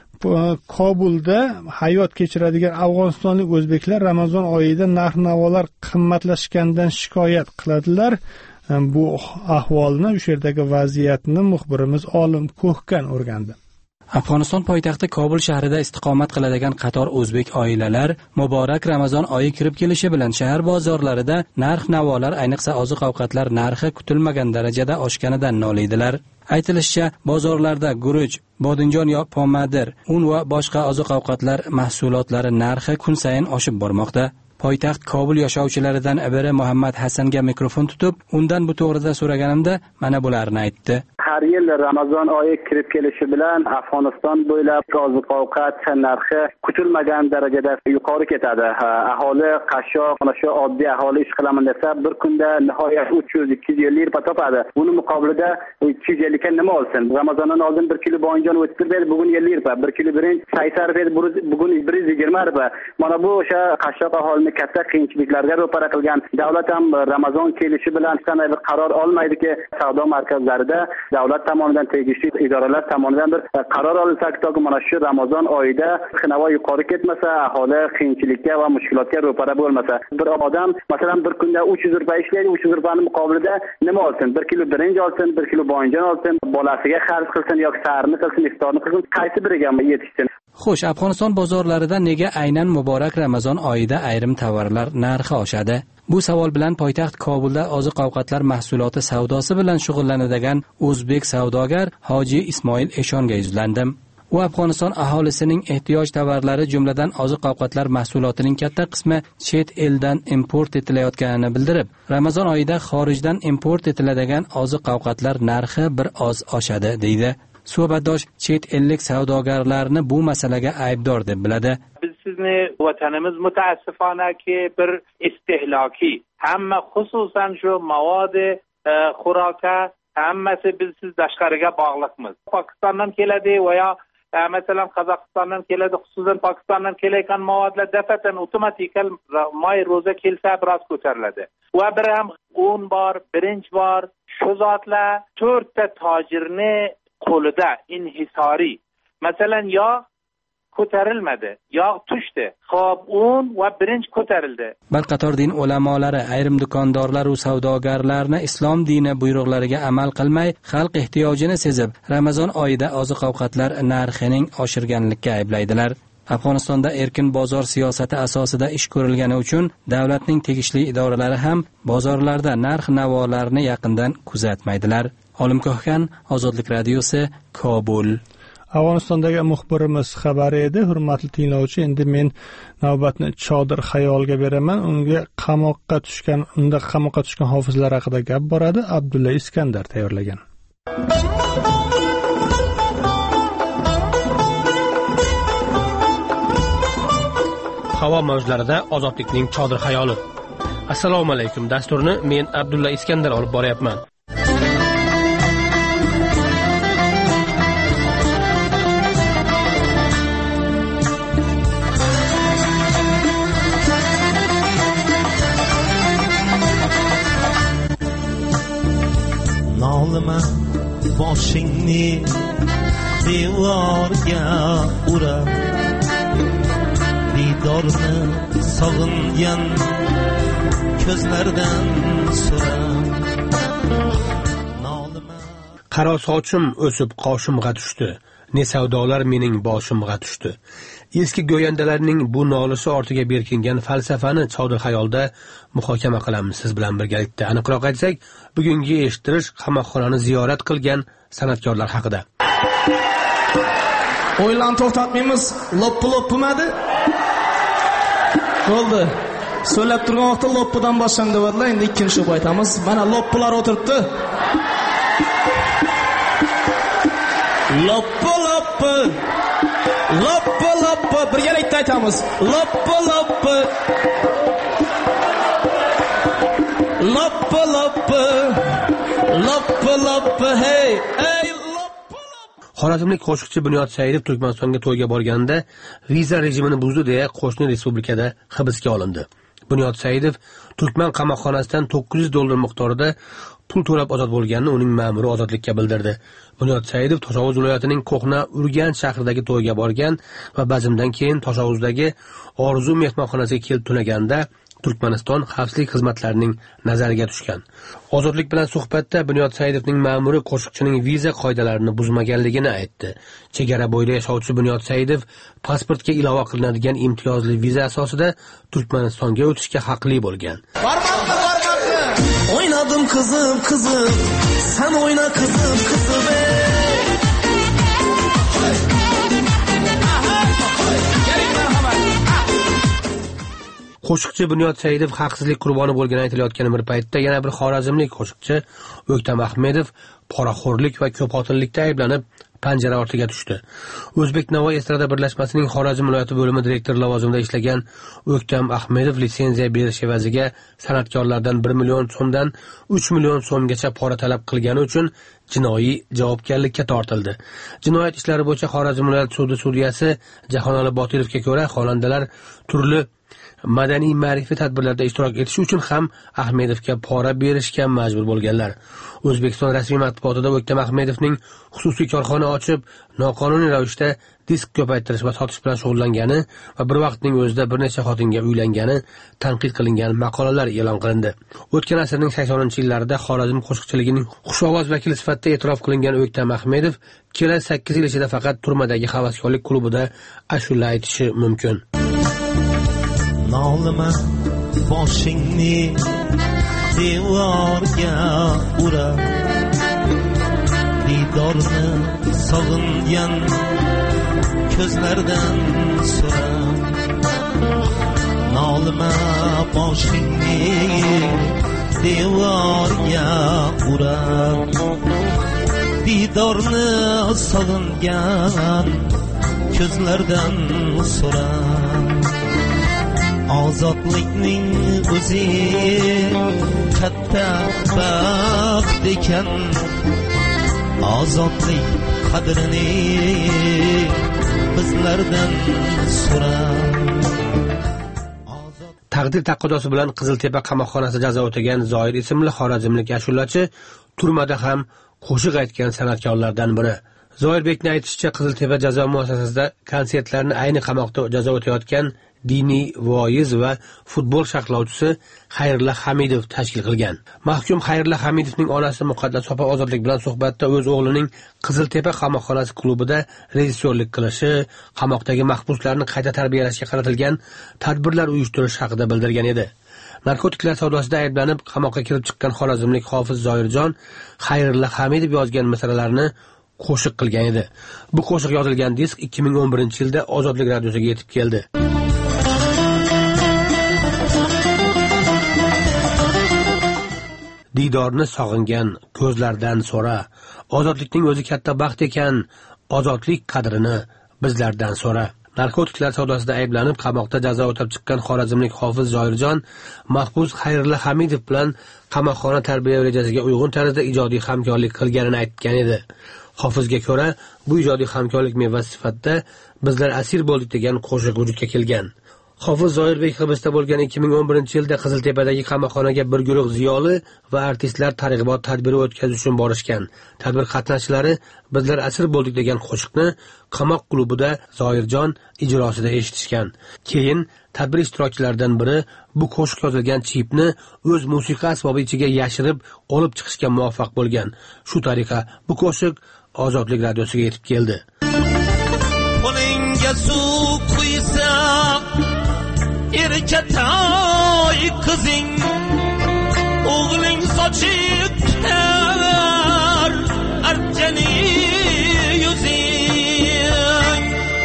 Kobulda hayot kechiradigan afg'onistonlik o'zbeklar Ramazon oyida narx-navolar qimmatlashgandan shikoyat qiladilar. Bu ahvolni, o'sha yerdagi vaziyatni muxbirimiz Olim Ko'hkan o'rgandi. Afg'oniston poytaxti Kobul shahrida istiqomat qiladigan qator o'zbek oilalar muborak Ramazon oyi kirib kelishi bilan shahar bozorlarida narx-navolar, ayniqsa oziq-ovqatlar narxi kutilmagan darajada oshganidan noliydilar. Aytilishicha, bozorlarda guruch, bodinjon yo pomadir, un va boshqa oziq-ovqatlar mahsulotlari narxi kun sayin oshib bormoqda. Poytaxt Kobul yashovchilaridan biri Muhammad Hassanga mikrofon tutib, undan bu to'g'rida so'raganimda mana bularni aytdi. Har yil Ramazon oyi kirib kelishi bilan Afg'oniston bo'ylab oziq-ovqat narxi kutilmagan darajada yuqori ketadi. Aholi qashshoq, mana shu oddiy aholi ish qilaman desa, bir kunda nihoyat uch yuz ikki yuz ellik lira topadi. Buni muqobilida ikki yuz ellik ga nima olsin? Ramazondan oldin bir kilo boyinjon o'tib edi, bugun ellik lira, bir kilo birinchi saysar edi, bugun bir yuz yigirma lira. Mana bu o'sha qashshoq aholini katta qiyinchiliklarga ro'para qilgan. Davlat ham Ramazon kelishi bilan qanday bir qaror olmaydiki, savdo markazlarida davlat tomonidan tegishli idoralar tomonidan bir qaror olinsa-ki, mana shu Ramazon oyida navo yuqori ketmasa, aholi qiyinchilikka va mushkulotga ro'para bo'lmasa. Bir odam masalan bir kunda uch yuz rupiya ishlaydi, uch yuz rupiyaning muqobilida nima olsin? bir kilo birinchi olsin, bir kilo boyinjon olsin, bolasiga xarj qilsin yoki saharni qilsin, iftorni qilsin, qaysi biriga yetishsin? Xo'sh, Afg'oniston bozorlarida nega aynan muborak Ramazon oyida ayrim tovarlar narxi oshadi? Bu savol bilan poytaxt Kobulda oziq-ovqatlar mahsuloti savdosi bilan shug'ullanadigan o'zbek savdogar Hoji Ismoil Eshonga yuzlandim. U Afg'oniston aholisining ehtiyoj tovarlari, jumladan oziq-ovqatlar mahsulotining katta qismi chet eldan import etilayotganini bildirib, Ramazon oyida xorijdan import etiladigan oziq-ovqatlar narxi bir oz oshadi, deydi. Suhbatdosh chet ellik savdogarlarni bu masalaga aybdor deb biladi. Biz sizni vatanimiz mutaassifonaki bir istihlaki, hamma xususan shu mavodi xuroka hammasi biz siz tashqariga bog'liqmiz. Pokistondan keladi va yo masalan Qozog'istondan keladi, xususan Pokistondan kelayotgan mavodlar dafatan avtomatikal may ro'za kelsa biroz ko'tariladi. Va bir ham un bor, birinchi bor, shu zotlar to'rtta tojirni qo'lida inhisori. Masalan, yog' ko'tarilmadi, yog' tushdi. Xo'p, un va birinchi ko'tarildi. Bir qator din ulamolari, ayrim do'kondorlar va savdogarlarni islom dini buyruqlariga amal qilmay, xalq ehtiyojini sezib, Ramazon oyida oziq-ovqatlar narxining oshirganlikka ayblaydilar. Afg'onistonda erkin bozor siyosati asosida ish ko'rilgani uchun davlatning tegishli idoralari ham bozorlarda narx-navolarni yaqindan kuzatmaydilar. Olim Ko'hkan, Ozodlik radiosi, Kobul. Afg'onistondagi muxbirimiz xabari edi. Hurmatli tinglovchi, endi men navbatni Chodir Xayolga beraman. Unga qamoqqa tushgan, unda qamoqqa tushgan hofizlar haqida gap boradi. Abdulla Iskandar tayyorlagan. Havo mavjlarida ozodlikning Chodir Xayoli. Assalomu alaykum. Dasturni men Abdulla Iskandar olib boryapman. boshingni devorga ura didorni sog'ingan ko'zlardan so'ra qaro sochim o'sib qoshimga tushdi, ne savdolar mening boshimga tushdi. Eski go'yandalarning bu nolisi ortiga berkingan falsafani chodir xayolda muhokama qilamiz siz bilan birgalikda. Aniqroq aytsak, bugungi eshittirish qamoqxonani ziyorat qilgan san'atkorlar haqida. O'ylan to'xtatmaymiz, loppi loppimadi. Bo'ldi. So'lab turgan vaqtda loppidan boshlang deyaptilar, endi ikkinchi o'p aytamiz. Mana loppilar o'tiribdi. Loppi loppi loppi loppi birgalikda aytamiz. Loppi loppi loppi loppi loppi loppi hey hey loppi. Xorazmlik qo'shiqchi Bunyod Saidov Turkmanistonga to'yga borganda viza rejimini buzdi deya qo'shni respublikada hibsga olindi. Bunyod Saidov Turkman qamoqxonasidan to'qqiz yuz dollar miqdorida pul to'lab ozod bo'lganini uning ma'muri ozodlikka bildirdi. Bunyod Saidov Toshovuz viloyatining Qo'qna Urganch shahridagi to'yga borgan va bazmdan keyin Toshovuzdagi Orzu mehmonxonasiga kelib tunaganda Turkmaniston xavfsizlik xizmatlarining nazariga tushgan. Ozodlik bilan suhbatda Bunyod Saidovning ma'muri qo'shiqchining viza qoidalarini buzmaganligini aytdi. Chegara bo'yida yashovchi Bunyod Saidov pasportga ilova qilinadigan imtiyozli viza asosida Turkmanistonga o'tishga haqli bo'lgan. Oynadım kızım kızım, sen oyna kızım kızım ey. Qo'shiqchi Bunyod Saidov haqsizlik qurboni bo'lgani aytilayotgan bir paytda yana bir xorazmlik qo'shiqchi O'ktam Ahmedov poraxo'rlik va ko'potillikda ayblanib panjara ortiga tushdi. O'zbek Navoiy estrada birlashmasining Xorazm viloyati bo'limi direktori lavozimida ishlagan O'ktam Ahmedov litsenziya berish evaziga san'atkorlardan bir million so'mdan uch million so'mgacha pora talab qilgani uchun jinoiy javobgarlikka tortildi. Jinoyat ishlari bo'yicha Xorazm viloyati sudi sudiyasi Jahonali Botilovga ko'ra, xonandalar turli madaniy ma'rifiy tadbirlarda ishtirok etish uchun ham Ahmedovga pora berishga majbur bo'lganlar. O'zbekiston rasmiy matbuotida O'ktam Ahmedovning xususiy korxona ochib, noqonuniy ravishda disk ko'paytirish va sotish bilan shug'ullangani va bir vaqtning o'zida bir necha xotinga uylangani tanqid qilingan maqolalar e'lon qilindi. O'tgan asrning saksoninchi yillarida Xorazm qo'shiqchiligining xushovoz vakili sifatida e'tirof qilingan O'ktam Ahmedov kelasi sakkiz yil ichida faqat turmadagi havaskorlik klubida ashula aytishi mumkin. Nolima boshingni devorga ura didorni sog'ingan ko'zlardan so'ra nolima boshingni devorga ura didorni sog'ingan ko'zlardan so'ra ozodlikning o'zi katta baxt ekan ozodlik qadrini bizlardan so'ra. Taqdir taqozosi bilan Qiziltepa qamoqxonasida jazo o'tagan Zoir ismli xorazmlik ashulachi turmada ham qo'shiq aytgan san'atkorlardan biri. Zoirbekning aytishicha, Qiziltepa jazo muassasasida konsertlarni ayni qamoqda jazo o'tayotgan diniy voiz va futbol sharhlovchisi Xayrilla Hamidov tashkil qilgan. Mahkum Xayrilla Hamidovning onasi Muqaddas opa ozodlik bilan suhbatda o'z o'g'lining Qiziltepa qamoqxonasi klubida rejissyorlik qilishi, qamoqdagi mahbuslarni qayta tarbiyalashga qaratilgan tadbirlar uyushtirish haqida bildirgan edi. Narkotiklar savdosida ayblanib qamoqqa kirib chiqqan xorazmlik hofiz Zoirjon Xayrilla Hamidov yozgan masalalarni qo'shiq qilgan edi. Bu qo'shiq yozilgan disk ikki ming o'n birinchi yilda Ozodlik radiosiga yetib keldi. Didorni sog'ingan ko'zlardan so'ra, ozodlikning o'zi katta baxt ekan, ozodlik qadrini bizlardan so'ra. Narkotiklar savdosida ayblanib qamoqda jazo o'tab chiqqan xorazmlik hofiz Zoirjon mahbus Xayrilla Hamidov bilan qamoqxona tarbiya rejasiga uyg'un tarzda ijodiy hamkorlik qilganini aytgan edi. Hofizga ko'ra, bu ijodiy hamkorlik mevasi sifatida bizlar asir bo'ldik degan qo'shiq vujudga kelgan. Hofiz Zoirbek hibsda bo'lgan ikki ming o'n birinchi yilda Qiziltepadagi qamoqxonaga bir guruh ziyoli va artistlar targ'ibot tadbiri o'tkazish uchun borishgan. Tadbir qatnashchilari bizlar asir bo'ldik degan qo'shiqni qamoq klubida Zoirjon ijrosida eshitishgan. Keyin tadbir ishtirokchilaridan biri bu qo'shiq yozilgan chipni o'z musiqa asbobi ichiga yashirib olib chiqishga muvaffaq bo'lgan. Shu tariqa bu qo'shiq Ozodlik radiosiga yetib keldi. Qo'lingga suv quysa erkatoy qizing, o'g'ling sochiq tutar arjani yuzing.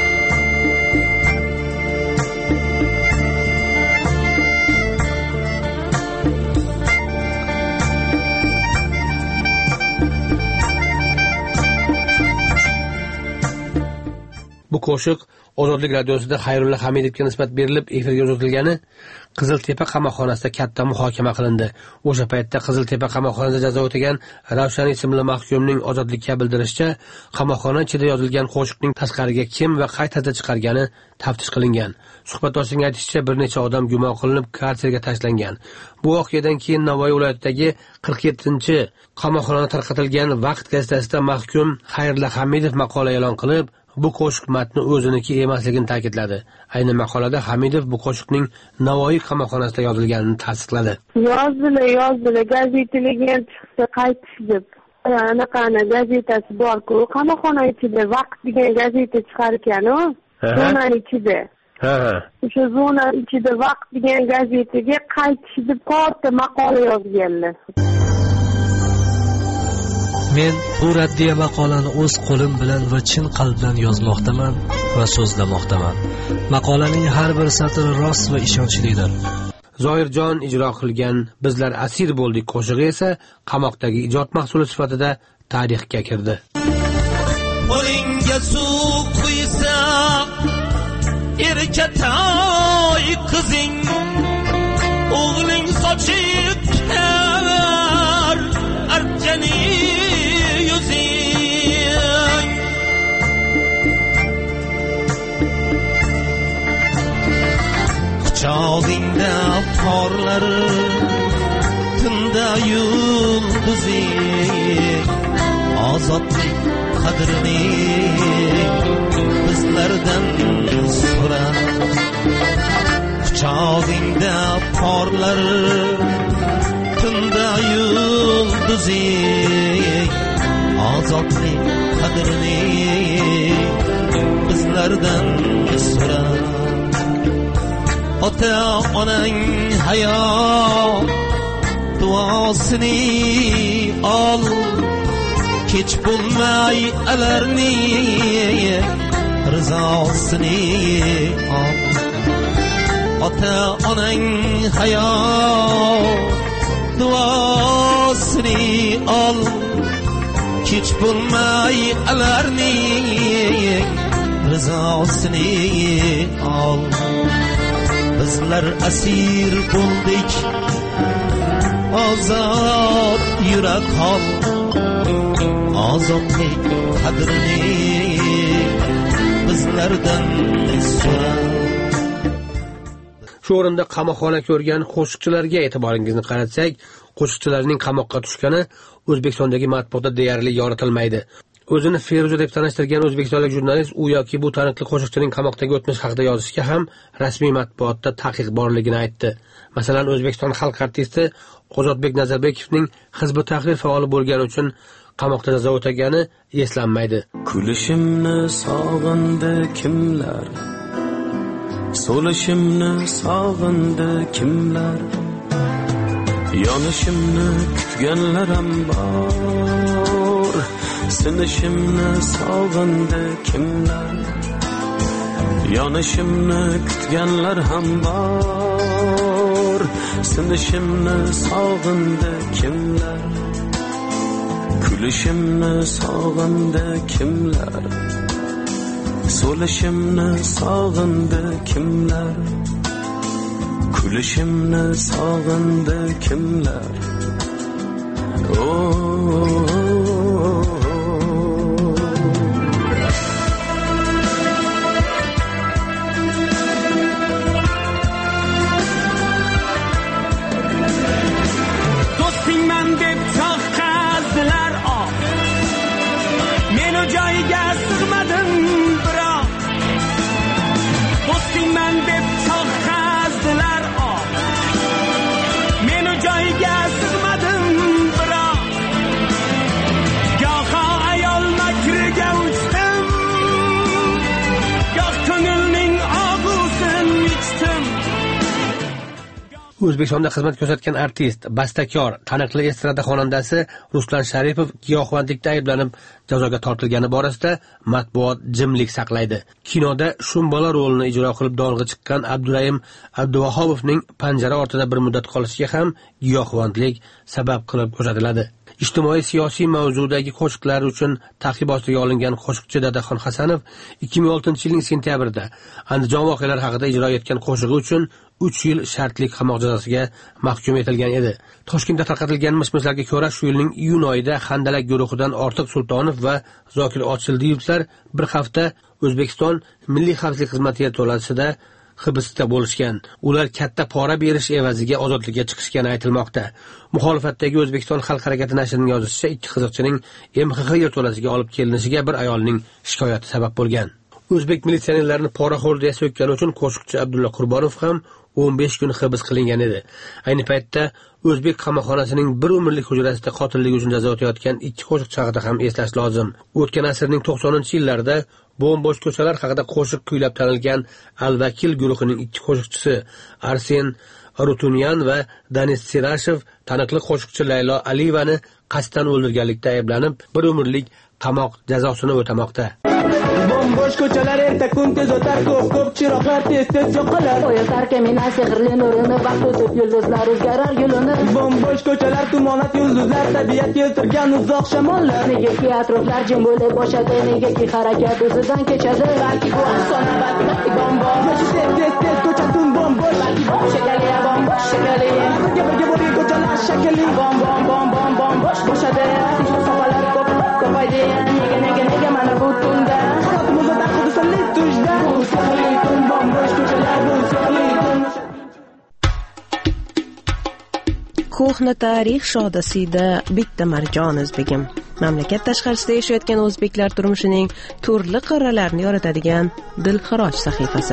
Bu qo'shiq Ozodlik radiosida Xayrulla Hamidovga nisbat berilib efirga uzatilgani Qiziltepa qamoqxonasida katta muhokama qilindi. O'sha paytda Qiziltepa qamoqxonasida jazo o'tagan Ravshan ismli mahkumning ozodlikka bildirishicha, qamoqxona ichida yozilgan qo'shiqning tashqariga kim va qay tarzda chiqargani taftish qilingan. Suhbatdoshning aytishicha, bir necha odam gumon qilinib karserga tashlangan. Bu voqeadan keyin Navoiy viloyatidagi qirq yettinchi qamoqxonada tarqatilgan Vaqt gazetasida mahkum Xayrulla Hamidov maqola e'lon qilib, bu qo'shiq matni o'ziniki emasligini ta'kidladi. Ayni maqolada Hamidov bu qo'shiqning Navoiy qamoqxonasida yozilganini tasdiqladi. Yozdilar, yozdilar, gazetalarga chiqsa qaytish deb. Anaqani gazetasi bor-ku, qamoqxona ichida Vaqt degan gazeta chiqar ekan-ku, zona ichida. Ha. O'sha zona ichida Vaqt degan gazetaga qaytish deb katta maqola yozganlar. Men bu raddiya maqolani o'z qo'lim bilan va chin qalbdan yozmoqdaman va so'zlamoqdaman. Maqolaning har bir satri rost va ishonchlidir. Zoirjon ijro qilgan Bizlar asir bo'ldik qo'shig'i esa qamoqdagi ijod mahsuli sifatida tarixga kirdi. Qo'lingga suv quysa erkatoy qizing, o'g'ling sochiq tutar arjani yuzing. Quchog'ingda porlar tunda yulduzing, ozodlik qadrini bizlardan so'ra. Quchog'ingda porlar tunda yulduzing, ozodlik qadrini bizlardan so'ra. Ota onang hayot duosini ol, kech bo'lmay alarning rizosini ol. Ota onang hayot duosini ol, kech bo'lmay alarning rizosini ol. Bizlar asir bo'ldik, ozod yurak hol, ozodlik qadrini bizlardan so'ra. Shu o'rinda qamoqxona ko'rgan qo'shiqchilarga e'tiboringizni qaratsak, qo'shiqchilarning qamoqqa tushgani O'zbekistondagi matbuotda deyarli yoritilmaydi. O'zini Feruza deb tanishtirgan o'zbekistonlik jurnalist u yoki bu taniqli qo'shiqchining qamoqdagi o'tmish haqida yozishga ham rasmiy matbuotda taqiq borligini aytdi. Masalan, O'zbekiston xalq artisti Ozodbek Nazarbekovning Hizb Tahrir faoli bo'lgani uchun qamoqda jazo o'tagani eslanmaydi. Kulishimni sog'indi kimlar, so'lishimni sog'indi kimlar, yonishimni kutganlar ham bor, sinishimni sog'indi kimlar, yonishimni kutganlar ham bor, sinishimni sog'indi kimlar, kulishimni sog'indi kimlar, so'lishimni sog'indi kimlar, kulishimni sog'indi kimlar. Oh, meni joyiga sig'madim biroq do'stingman deb chaqazdilar oh meni joyiga sig'madim biroq goho ayol makriga uchdim goh ko'ngilning og'usini ichdim. O'zbekistonda xizmat ko'rsatgan artist, bastakor, taniqli estrada xonandasi Ruslan Sharipov giyohvandlikda ayblanib jazoga tortilgani borasida matbuot jimlik saqlaydi. Kinoda Shumbola rolini ijro qilib dong'i chiqqan Abdurahim Abduvahobovning panjara ortida bir muddat qolishiga ham giyohvandlik sabab qilib ko'rsatiladi. Ijtimoiy siyosiy mavzudagi qo'shiqlari uchun ta'qib ostiga olingan qo'shiqchi Dadaxon Hasanov ikki ming oltinchi yilning sentyabrida Andijon voqealari haqida ijro etgan qo'shig'i uchun uch yil shartli qamoq jazosiga mahkum etilgan edi. Toshkentda tarqatilgan mish-mishlarga ko'ra, shu yilning iyun oyida Handalak guruhidan Ortiq Sultonov va Zokir Ochildiyevlar bir hafta O'zbekiston Milliy xavfsizlik xizmati yerto'lasida hibsda bo'lishgan. Ular katta pora berish evaziga ozodlikka chiqishgani aytilmoqda. Muxolifatdagi O'zbekiston xalq harakati nashrining yozishicha, ikki qiziqchining M X X yerto'lasiga olib kelinishiga bir ayolning shikoyati sabab bo'lgan. O'zbek militsionerlarini poraxo'r deya so'kkani uchun qo'shiqchi Abdulla Qurbonov ham o'n besh kun hibs qilingan edi. Ayni paytda O'zbek qamoqxonasining bir umrlik hujrasida qotillik uchun jazo o'tayotgan ikki qo'shiqchi haqida ham eslash lozim. O'tgan asrning to'qsoninchi yillarida Bo'mbo'sh ko'chalar haqida qo'shiq kuylab tanilgan Al-Vakil guruhining ikki qo'shiqchisi Arsen Arutunyan va Danis Sirashev taniqli qo'shiqchi Laylo Aliyevani qasddan o'ldirganlikda ayblanib, bir umrlik qamoq jazosini o'tamoqda. Bo'mbo'sh ko'chalar erta kun tez o'tar, ko'p ko'p chiroqlar tez tez yo'qolar. O'yar kemina sehrli nurini, vaqt o'tib yulduzlar o'zgarar yo'lini. Bo'mbo'sh ko'chalar tumonat yulduzlar, tabiat keltirgan uzoq shamollar. Negaki atroflar jim bo'lib boshadi, negaki harakat o'zidan kechadi. Balki bu afsona, balki bombosh. Tez tez tez ko'cha tun bombosh. Balki bombosh shekali, bombosh shekali. Birga birga bo'lgan ko'chalar shakali, bom bom bom bom bombosh bo'shadi. Safalar ko'p ko'paydi, nega nega nega mana bu tunda. Ko'hna tarix shodasida bitta marjon o'zbegim. Mamlakat tashqarisida yashayotgan o'zbeklar turmushining turli qirralarini yoritadigan dilxiroj sahifasi.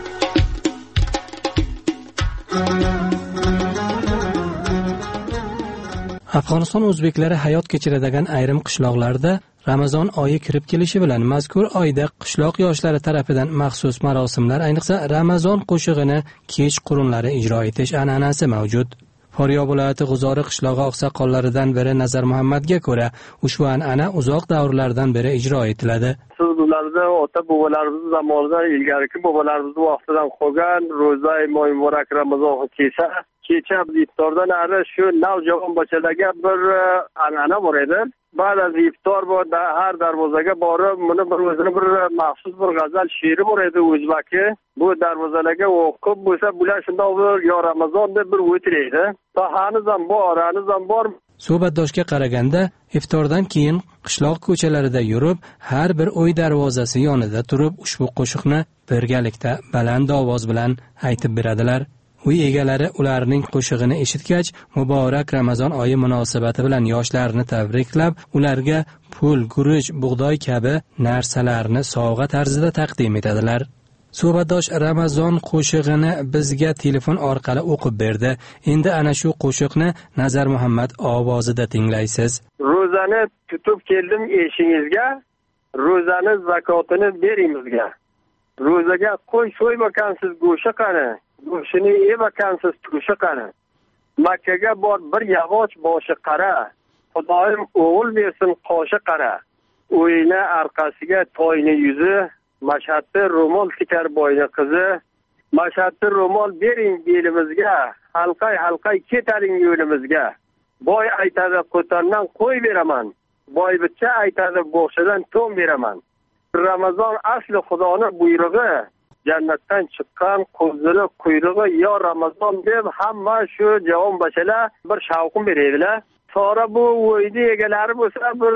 Afg'oniston o'zbeklari hayot kechiradigan ayrim qishloqlarda Ramazon oyi kirib kelishi bilan mazkur oyda qishloq yoshlari tarafidan maxsus marosimlar, ayniqsa Ramazon qo'shig'ini kech qurunlari ijro etish an'anasi mavjud. Faryob viloyati G'uzori qishlog'i oqsoqollaridan biri Nazar Muhammadga ko'ra, ushbu an'ana uzoq davrlardan beri ijro etiladi. Sizlarda ota bobolarimiz zamonidan ilgariki bobolarimiz vaqtidan qolgan ro'za mo'y muborak Ramazon kecha kecha iftordan ari shu navjavon bolalarga bir an'ana bor edi. Ba'd az iftor bor, har darvozaga borib, buni bir o'zini bir maxsus bir g'azal she'ri bor edi o'zbaki. Bu darvozalarga o'qib bo'lsa, bular shundoq bir yo Ramazon deb bir o'tiraydi. To hanuz ham bor, hanuz ham bor. Suhbatdoshga qaraganda, iftordan keyin qishloq ko'chalarida yurib, har bir uy darvozasi yonida turib, ushbu qo'shiqni birgalikda baland ovoz bilan aytib beradilar. Uy egalari ularning qo'shig'ini eshitgach, muborak Ramazon oyi munosabati bilan yoshlarni tabriklab, ularga pul, guruch, bug'doy kabi narsalarni sovg'a tarzida taqdim etadilar. Suhbatdosh Ramazon qo'shig'ini bizga telefon orqali o'qib berdi. Endi ana shu qo'shiqni Nazar Muhammad ovozida tinglaysiz. Ro'zani tutib keldim eshingizga, ro'zani zakotini beringizga. Ro'zaga qo'y so'ymakansiz go'sha qani. Go'shini yevakansiz turishi qani. Makkaga bor bir yog'och boshi qara. Xudoyim o'g'il bersin qoshi qara. O'yina orqasiga toyni yuzi, Mashhadda ro'mol tikar boyni qizi. Mashhadda ro'mol bering belimizga, halqay halqay ketaring yo'limizga. Boy aytadi qo'tandan qo'y beraman. Boybicha aytadi bo'xshadan to'n beraman. Ramazon asli Xudoning buyrug'i. Jannatdan chiqqan qo'zili quyrug'i yo Ramazon deb hamma shu javon bashalar bir shavqin beradilar. Sonra bu o'ydi egalari bo'lsa bir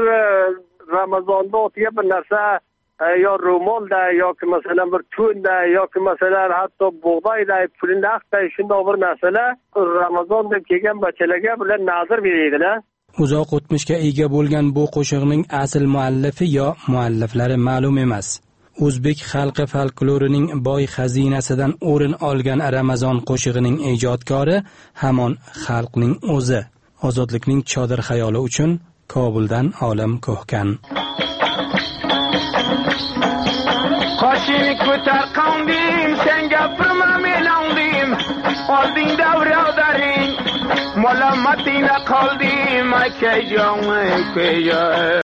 Ramazonda o'tiga bir narsa yo ro'molda yoki masalan bir to'nda yoki masalan hatto bug'doyda pulni aqtay shunday bir narsalar Ramazon deb kelgan bachalarga bilan nazar beradilar. Uzoq o'tmishga ega bo'lgan bu qo'shiqning asl muallifi yo mualliflari ma'lum emas. O'zbek xalqi folklorining boy xazinasidan o'rin olgan Ramazon qo'shig'ining ijodkori hamon xalqning o'zi. Ozodlikning chodir xayoli uchun Kobuldan olim ko'hkan. Qoshini ko'tar qondim, sen gapirma melandim. Olding davrodaring, malomatina qoldim, akajon, akajon.